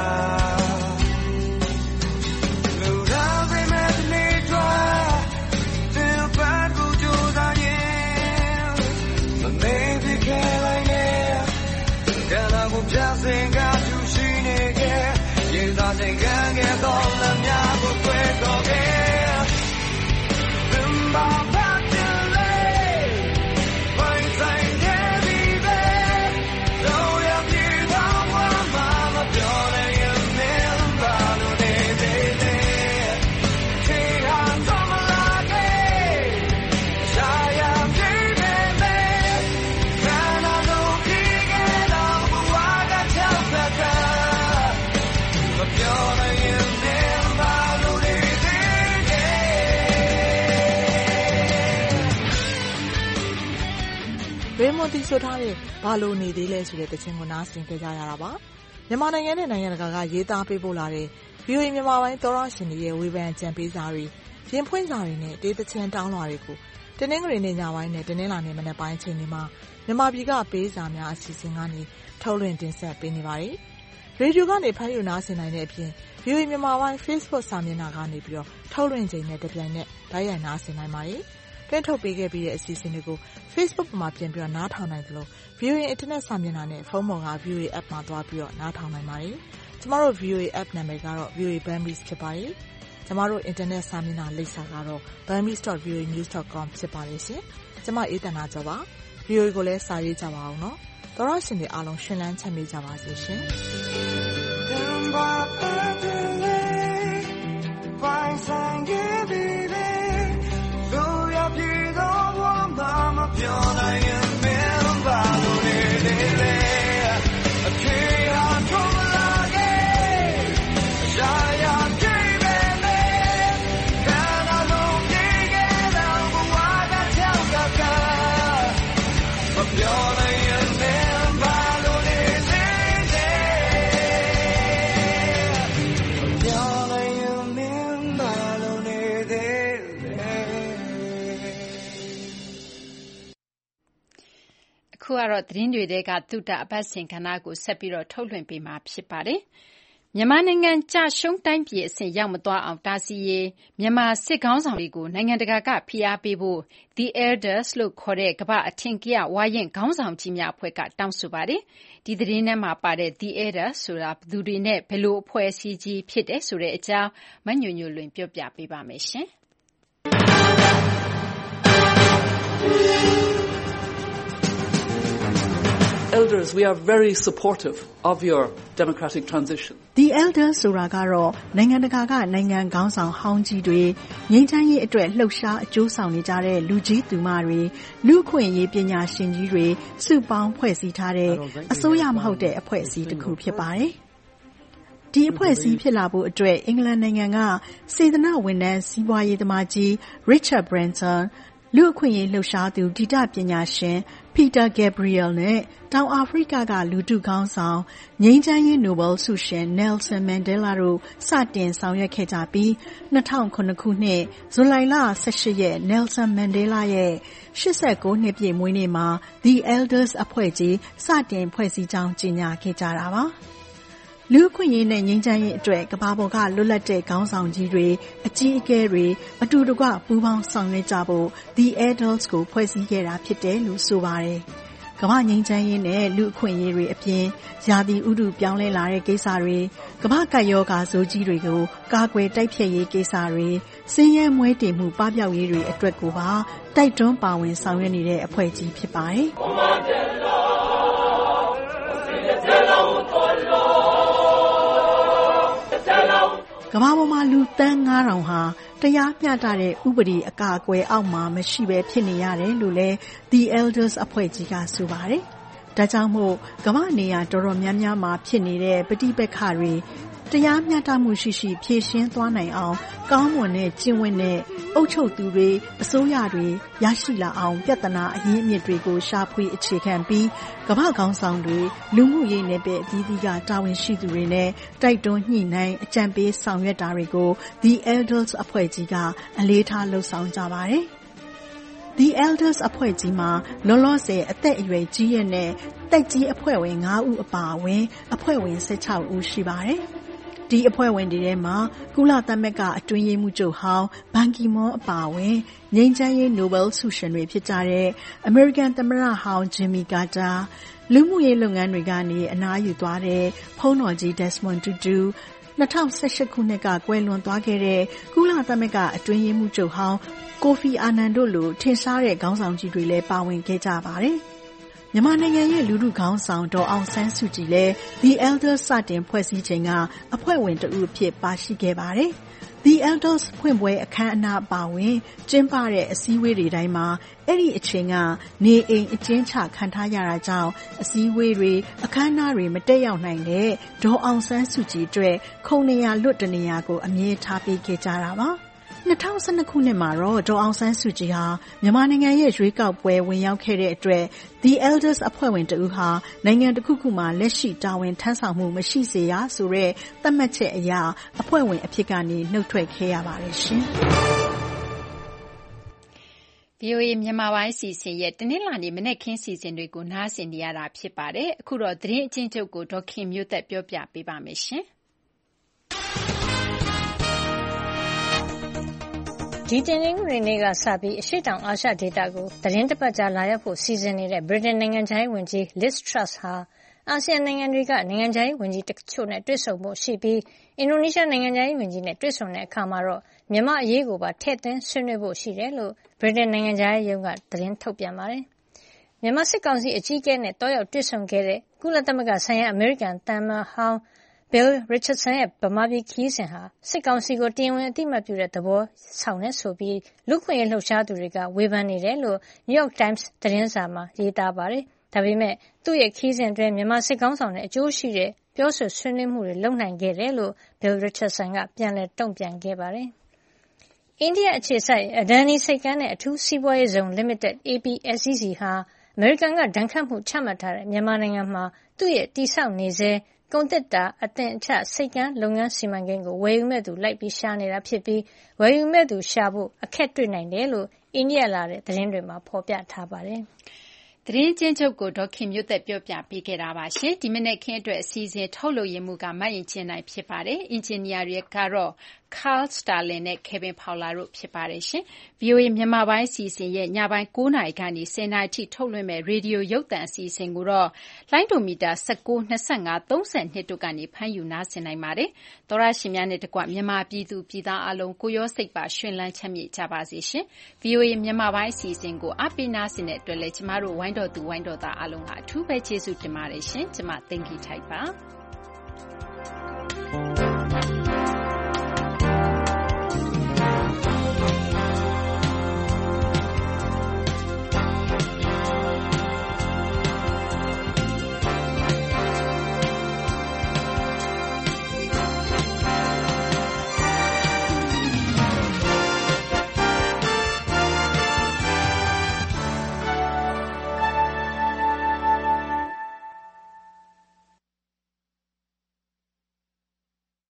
ပြစင်ကသူရှိနေခဲ့ရေသာတင်ကံခဲ့တော့လမ်းများကိုခွဲတော့ခဲ့ဘင်ဘာပတ်တယ်လေပိုင်ဆိုင်ခဲ့ပြီးပဲတော့ရပြေတော့ဝမ်းမမပြောနိုင်ရင်မင်းပါလို့နေသေးတယ်ချေဟာတော့မလာခဲ့ရှာရပြေပဲပဲခန္ဓာလုံးပြေခဲ့တော့ဘဝပြောနိုင်ရင်မင်းပါလို့နေသေးတယ်ရေမွန်တီဆိုထားတဲ့ဘာလို့နေသေးလဲဆိုတဲ့တခြင်းကိုနားဆင်ကြကြရတာပါမြန်မာနိုင်ငံနဲ့နိုင်ငံတကာကရေးသားပေးပို့လာတဲ့ ဗွီအိုအေ မြန်မာပိုင်းသောရရှင်တွေရဲ့ဝေဖန်ကြံပေးစာတွေရင်ဖွင့်စာတွေနဲ့တေးသခြင်းတောင်းလာတွေကိုတနင်္ဂနွေနေ့ညပိုင်းနဲ့တနင်္လာနေ့မနက်ပိုင်းချိန်တွေမှာမြန်မာပြည်ကပေးစာများအစီအစဉ်ကနေထုတ်လွှင့်တင်ဆက်ပေးနေပါတယ်ရေဒီယိုကနေဖမ်းယူနားဆင်နိုင်တဲ့အပြင် ဗွီအိုအေ မြန်မာပိုင်း Facebook စာမျက်နှာကနေပြီးတော့ထုတ်လွှင့်ချိန်နဲ့တပြိုင်နက်တိုက်ရိုက်နားဆင်နိုင်ပါတယ်။တွင်းထုတ်ပေးခဲ့ပြီးတဲ့အစီအစဉ်တွေကို Facebook မှာပြင်ပြီးတော့နားထောင်နိုင်သလို ဗွီအိုအေ Internet စာမျက်နှာနဲ့ဖုန်းပေါ်က ဗွီအိုအေ App မှာသွားပြီးတော့နားထောင်နိုင်ပါတယ်။ကျမတို့ ဗွီအိုအေ App နာမည်ကတော့ ဗွီအိုအေ Burmese ဖြစ်ပါတယ်။ကျမတို့ Internet စာမျက်နှာလိပ်စာကတော့ burmese dot v o a news dot com ဖြစ်ပါတယ်ရှင်။ကျမအေးတနာကျော်ပါ။ ဗွီအိုအေ ကိုလည်းစာရေးကြပါအောင်နော်။သောရရှင်တွေအားလုံးရှင်လန်းချမ်းမြေ့ကြပါစေရှင်။ Find some give it so ya pido one mama piona in memba lo le le a tia tola ge ya ya give me kana lo ge ge da wa da chao ka ka ma piona in memba lo le le piona in memba lo le le အခုကတော့သတင်းတွေထဲကသုတအပတ်စဉ်ကဏ္ဍကိုဆက်ပြီးတော့ထုတ်လွှင့်ပေးမှာဖြစ်ပါတယ်။မြန်မာနိုင်ငံကြရှုံးတိုင်းပြည်အဆင့်ရောက်မသွားအောင်တားဆီးရေးမြန်မာစစ်ခေါင်းဆောင်တွေကိုနိုင်ငံတကာကဖိအားပေးဖို့ The Elders လို့ခေါ်တဲ့ကမ္ဘာအထင်ကရဝါရင့်ခေါင်းဆောင်ကြီးများအဖွဲ့ကတောင်းဆိုပါတယ်။ဒီသတင်းထဲမှာပါတဲ့ The Elders ဆိုတာဘယ်သူတွေနဲ့ဘယ်လိုအဖွဲ့အစည်းကြီးဖြစ်တယ်ဆိုတဲ့အကြောင်းမညွညွလွင်ပြောပြပေးပါမယ်ရှင်။ elders, we are very supportive of your democratic transition. The elders ဆိုတာကတော့နိုင်ငံတကာကနိုင်ငံခေါင်းဆောင်ဟောင်းကြီးတွေငြိမ်းချမ်းရေးအတွက်လှုပ်ရှားအကျိုးဆောင်နေကြတဲ့လူကြီးသူမတွေလူခွင့်ရေးပညာရှင်ကြီးတွေစုပေါင်းဖွဲ့စည်းထားတဲ့အစိုးရမဟုတ်တဲ့အဖွဲ့အစည်းတစ်ခုဖြစ်ပါတယ်။ဒီအဖွဲ့အစည်းဖြစ်လာဖို့အတွက်အင်္ဂလန်နိုင်ငံကစေတနာဝန်ထမ်းစီးပွားရေးသမားကြီး Richard Branson လူအခွင့်အရေးလှုပ်ရှားသူဒိတပညာရှင် Peter Gabriel နဲ့တောင်အာဖရိကကလူထုခေါင်းဆောင်ငြိမ်းချမ်းရေးနိုဘယ်ဆုရှင် Nelson Mandela တို့စတင်ဆောင်ရွက်ခဲ့ကြပြီး၂၀၀၇ခုနှစ်ဇူလိုင်လ၁၈ရက် Nelson Mandela ရဲ့၈၉နှစ်ပြည့်မွေးနေ့မှာ The Elders အဖွဲ့ကြီးစတင်ဖွဲ့စည်းကြောင်းကြေညာခဲ့ကြတာပါလူ့အခွင့်အရေးနဲ့ငြိမ်းချမ်းရေးအတွက်ကမ္ဘာပေါ်ကလွတ်လပ်တဲ့ခေါင်းဆောင်ကြီးတွေအကြီးအကဲတွေအတူတကွပူးပေါင်းဆောင်ရွက်ကြဖို့ The Elders ကိုဖွဲ့စည်းခဲ့တာဖြစ်တယ်လို့ဆိုပါတယ်။ကမ္ဘာငြိမ်းချမ်းရေးနဲ့လူ့အခွင့်အရေးတွေအပြင်ရာသီဥတုပြောင်းလဲလာတဲ့ကိစ္စတွေကမ္ဘာကပ်ရောဂါဆိုးကြီးတွေကိုကာကွယ်တိုက်ဖျက်ရေးကိစ္စတွေစင်းရဲမွဲတေမှုပပျောက်ရေးတွေအတွက်ကိုပါတိုက်တွန်းပါဝင်ဆောင်ရွက်နေတဲ့အဖွဲ့ကြီးဖြစ်ပါတယ်။ကမ္ဘာပေါ်မှာလူသန်းငါးထောင်ဟာတရားမျှတတဲ့ဥပဒေအကာအကွယ်အောက်မှာမရှိဘဲဖြစ်နေရတယ်လို့လည်း The Elders အဖွဲ့ကြီးကဆိုပါတယ်။ဒါကြောင့်မို့ကမ္ဘာနေရာတော်တော်များများမှာဖြစ်နေတဲ့ပဋိပက္ခတွေတရားမျှတမှုရှိရှိဖြေရှင်းသွားနိုင်အောင်ကောင်းမွန်တဲ့ကျင့်ဝတ်နဲ့အုပ်ချုပ်သူတွေအစိုးရတွေရရှိလာအောင်ပြဿနာအရင်းအမြစ်တွေကိုရှာဖွေအခြေခံပြီးကမ္ဘာခေါင်းဆောင်တွေလူမှုရေးနယ်ပယ်အသီးသီးကတာဝန်ရှိသူတွေနဲ့တိုက်တွန်းညှိနှိုင်းအကြံပေးဆောင်ရွက်တာတွေကို The Elders အဖွဲ့ကြီးကအလေးထားလှုပ်ဆောင်ကြပါတယ်။ The Elders အဖွဲ့ကြီးမှာလောလောဆယ်အသက်အရွယ်ကြီးရတဲ့တက်ကြီးအဖွဲ့ဝင်၅ဦးအပါအဝင်အဖွဲ့ဝင်၁၆ဦးရှိပါတယ်။ဒီအဖွဲ့ဝင်တွေထဲမှာကုလသမဂ္ဂအတွင်းရေးမှူးချုပ်ဟောင်းဘန်ကီမွန်းအပါအဝင်ငြိမ်းချမ်းရေးနိုဘယ်ဆုရှင်တွေဖြစ်ကြတဲ့အမေရိကန်သမ္မတဟောင်းဂျင်မီကာတာလူမှုရေးလုပ်ငန်းတွေကနေအနားယူသွားတဲ့ဖုန်းတော်ကြီး Desmond Tutu ၂၀၁၈ခုနှစ်ကကွယ်လွန်သွားခဲ့တဲ့ကုလသမဂ္ဂအတွင်းရေးမှူးချုပ်ဟောင်းကိုဖီအာနန်တို့လိုထင်ရှားတဲ့ခေါင်းဆောင်ကြီးတွေလည်းပါဝင်ခဲ့ကြပါတယ်။မြန်မာနိုင်ငံရဲ့လူထုခေါင်းဆောင်ဒေါ်အောင်ဆန်းစုကြည်လည်း The Elders စတင်ဖွဲ့စည်းချိန်ကအဖွဲ့ဝင်တဦးဖြစ်ပါရှိခဲ့ပါတယ်။ The Elders ဖွင့်ပွဲအခမ်းအနားပါဝင်ကျင်းပတဲ့အစည်းအဝေးတွေတိုင်းမှာအဲ့ဒီအချိန်ကနေအိမ်အကျဉ်းချခံထားရတာကြောင့်အစည်းအဝေးတွေအခမ်းအနားတွေမတက်ရောက်နိုင်တဲ့ဒေါ်အောင်ဆန်းစုကြည်အတွက်ခုံနေရလွတ်တနေရကိုအမြဲထားပေးခဲ့ကြတာပါ။၂၀၁၂ခုနှစ်မှာတော့ဒေါ်အောင်ဆန်းစုကြည်ဟာမြန်မာနိုင်ငံရဲ့ရွေးကောက်ပွဲဝင်ရောက်ခဲ့တဲ့အတွက် The Elders အဖွဲ့ဝင်တဦးဟာနိုင်ငံတစ်ခုခုမှာလက်ရှိတာဝန်ထမ်းဆောင်မှုမရှိစေရဆိုတဲ့သတ်မှတ်ချက်အရအဖွဲ့ဝင်အဖြစ်ကနေနှုတ်ထွက်ခဲ့ရပါတယ်ရှင်။ဗွီအိုအေမြန်မာပိုင်းစီစဉ်ရဲ့တနင်္လာနေ့မနက်ခင်းစီစဉ်တွေကိုနားဆင်နေရတာဖြစ်ပါတယ်။အခုတော့သတင်းအကျဉ်းချုပ်ကိုဒေါ်ခင်မျိုးသက်ပြောပြပေးပါမယ်ရှင်။ဒီတင်နင်္ဂနွေနေ့ကစပြီးအရှေ့တောင်အာရှဒေသကိုသတင်းတစ်ပတ်ကြာလာရောက်ဖို့စီစဉ်နေတဲ့ဗြိတိန်နိုင်ငံခြားရေးဝန်ကြီး Liz Truss ဟာအာဆီယံနိုင်ငံတွေကနိုင်ငံခြားရေးဝန်ကြီးတချို့နဲ့တွေ့ဆုံဖို့ရှိပြီးအင်ဒိုနီးရှားနိုင်ငံခြားရေးဝန်ကြီးနဲ့တွေ့ဆုံတဲ့အခါမှာတော့မြန်မာအရေးကိုပါထည့်သွင်းဆွေးနွေးဖို့ရှိတယ်လို့ဗြိတိန်နိုင်ငံခြားရေးရုံးကသတင်းထုတ်ပြန်ပါတယ်။မြန်မာစစ်ကောင်စီအကြီးအကဲနဲ့တွားရောက်တွေ့ဆုံခဲ့တဲ့ကုလသမဂ္ဂဆိုင်ရာအမေရိကန်သံအမတ်ဟောင်းBill Richardson ရဲ့ဗမာပြည်ခရီးစဉ်ဟာစစ်ကောင်စီကိုတရားဝင်အသိအမှတ်ပြုတဲ့သဘောဆောင်တဲ့ဆိုပြီးလူ့အခွင့်အရေးလှုပ်ရှားသူတွေကဝေဖန်နေတယ်လို့ New York Times သတင်းစာမှာရေးသားပါတယ်။ဒါပေမဲ့သူ့ရဲ့ခရီးစဉ်အတွင်းမြန်မာစစ်ကောင်ဆောင်နဲ့အကျိုးရှိတဲ့ပြောဆိုဆွေးနွေးမှုတွေလုပ်နိုင်ခဲ့တယ်လို့ Bill Richardson ကပြန်လည်တုံ့ပြန်ခဲ့ပါတယ်။အိန္ဒိယအခြေစိုက် Adani ဆိပ်ကမ်းနဲ့အထူးစီးပွားရေးဇုံ Limited အေ ပီ အက်စ စီ ဟာအမေရိကန်ကဒဏ်ခတ်မှုချမှတ်ထားတဲ့မြန်မာနိုင်ငံမှာသူ့ရဲ့တည်ဆောက်နေဆဲကုန်သစ်တာအသင်အချဆိပ်ကမ်းလုပ်ငန်းစီမံကိန်းကိုဝယ်ယူမဲ့သူလိုက်ပြီးရှာနေတာဖြစ်ပြီးဝယ်ယူမဲ့သူရှာဖို့အခက်တွေ့နိုင်တယ်လို့အိန္ဒိယလာတဲ့သတင်းတွေမှာဖော်ပြထားပါတယ်။သတင်းချင်းချုပ်ကိုဒေါခင်မျိုးသက်ပြောပြပေးခဲ့တာပါရှင်။ဒီမနေ့ခင်းအတွက်အစည်းအဝေးထုတ်လုပ်ရမှုကမတ်ရင်ချင်းနိုင်ဖြစ်ပါတယ်။အင်ဂျင်နီယာတွေကတော့ Carl Stalin နဲ့ Kevin Fowler တို့ဖြစ်ပါတယ်ရှင်။ ဗွီအိုအေ မြန်မာပိုင်းအစီအစဉ်ရဲ့ညပိုင်း၉နာရီကနေ၁၀နာရီထိထုတ်လွှင့်မဲ့ရေဒီယိုရုပ်သံအစီအစဉ်ကိုတော့လိုင်းဒိုမီတာ၁၉၊၂၅၊၃၂တို့ကနေဖမ်းယူနားဆင်နိုင်ပါတယ်။သောရရှင်များနဲ့တကွမြန်မာပြည်သူပြည်သားအလုံးကိုရောစိတ်ပါရှင်လန်းချမ်းမြေ့ကြပါစေရှင်။ ဗွီအိုအေမြန်မာပိုင်းအစီအစဉ်ကိုအားပေးနားဆင်တဲ့အတွက်လည်းကျမတို့ဝိုင်းတော်သူဝိုင်းတော်သားအလုံးကအထူးပဲကျေးဇူးတင်ပါတယ်ရှင်။ကျမသိင်္ဂီထိုက်ပါ။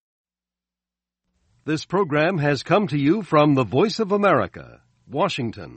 This program has come to you from the Voice of America, Washington.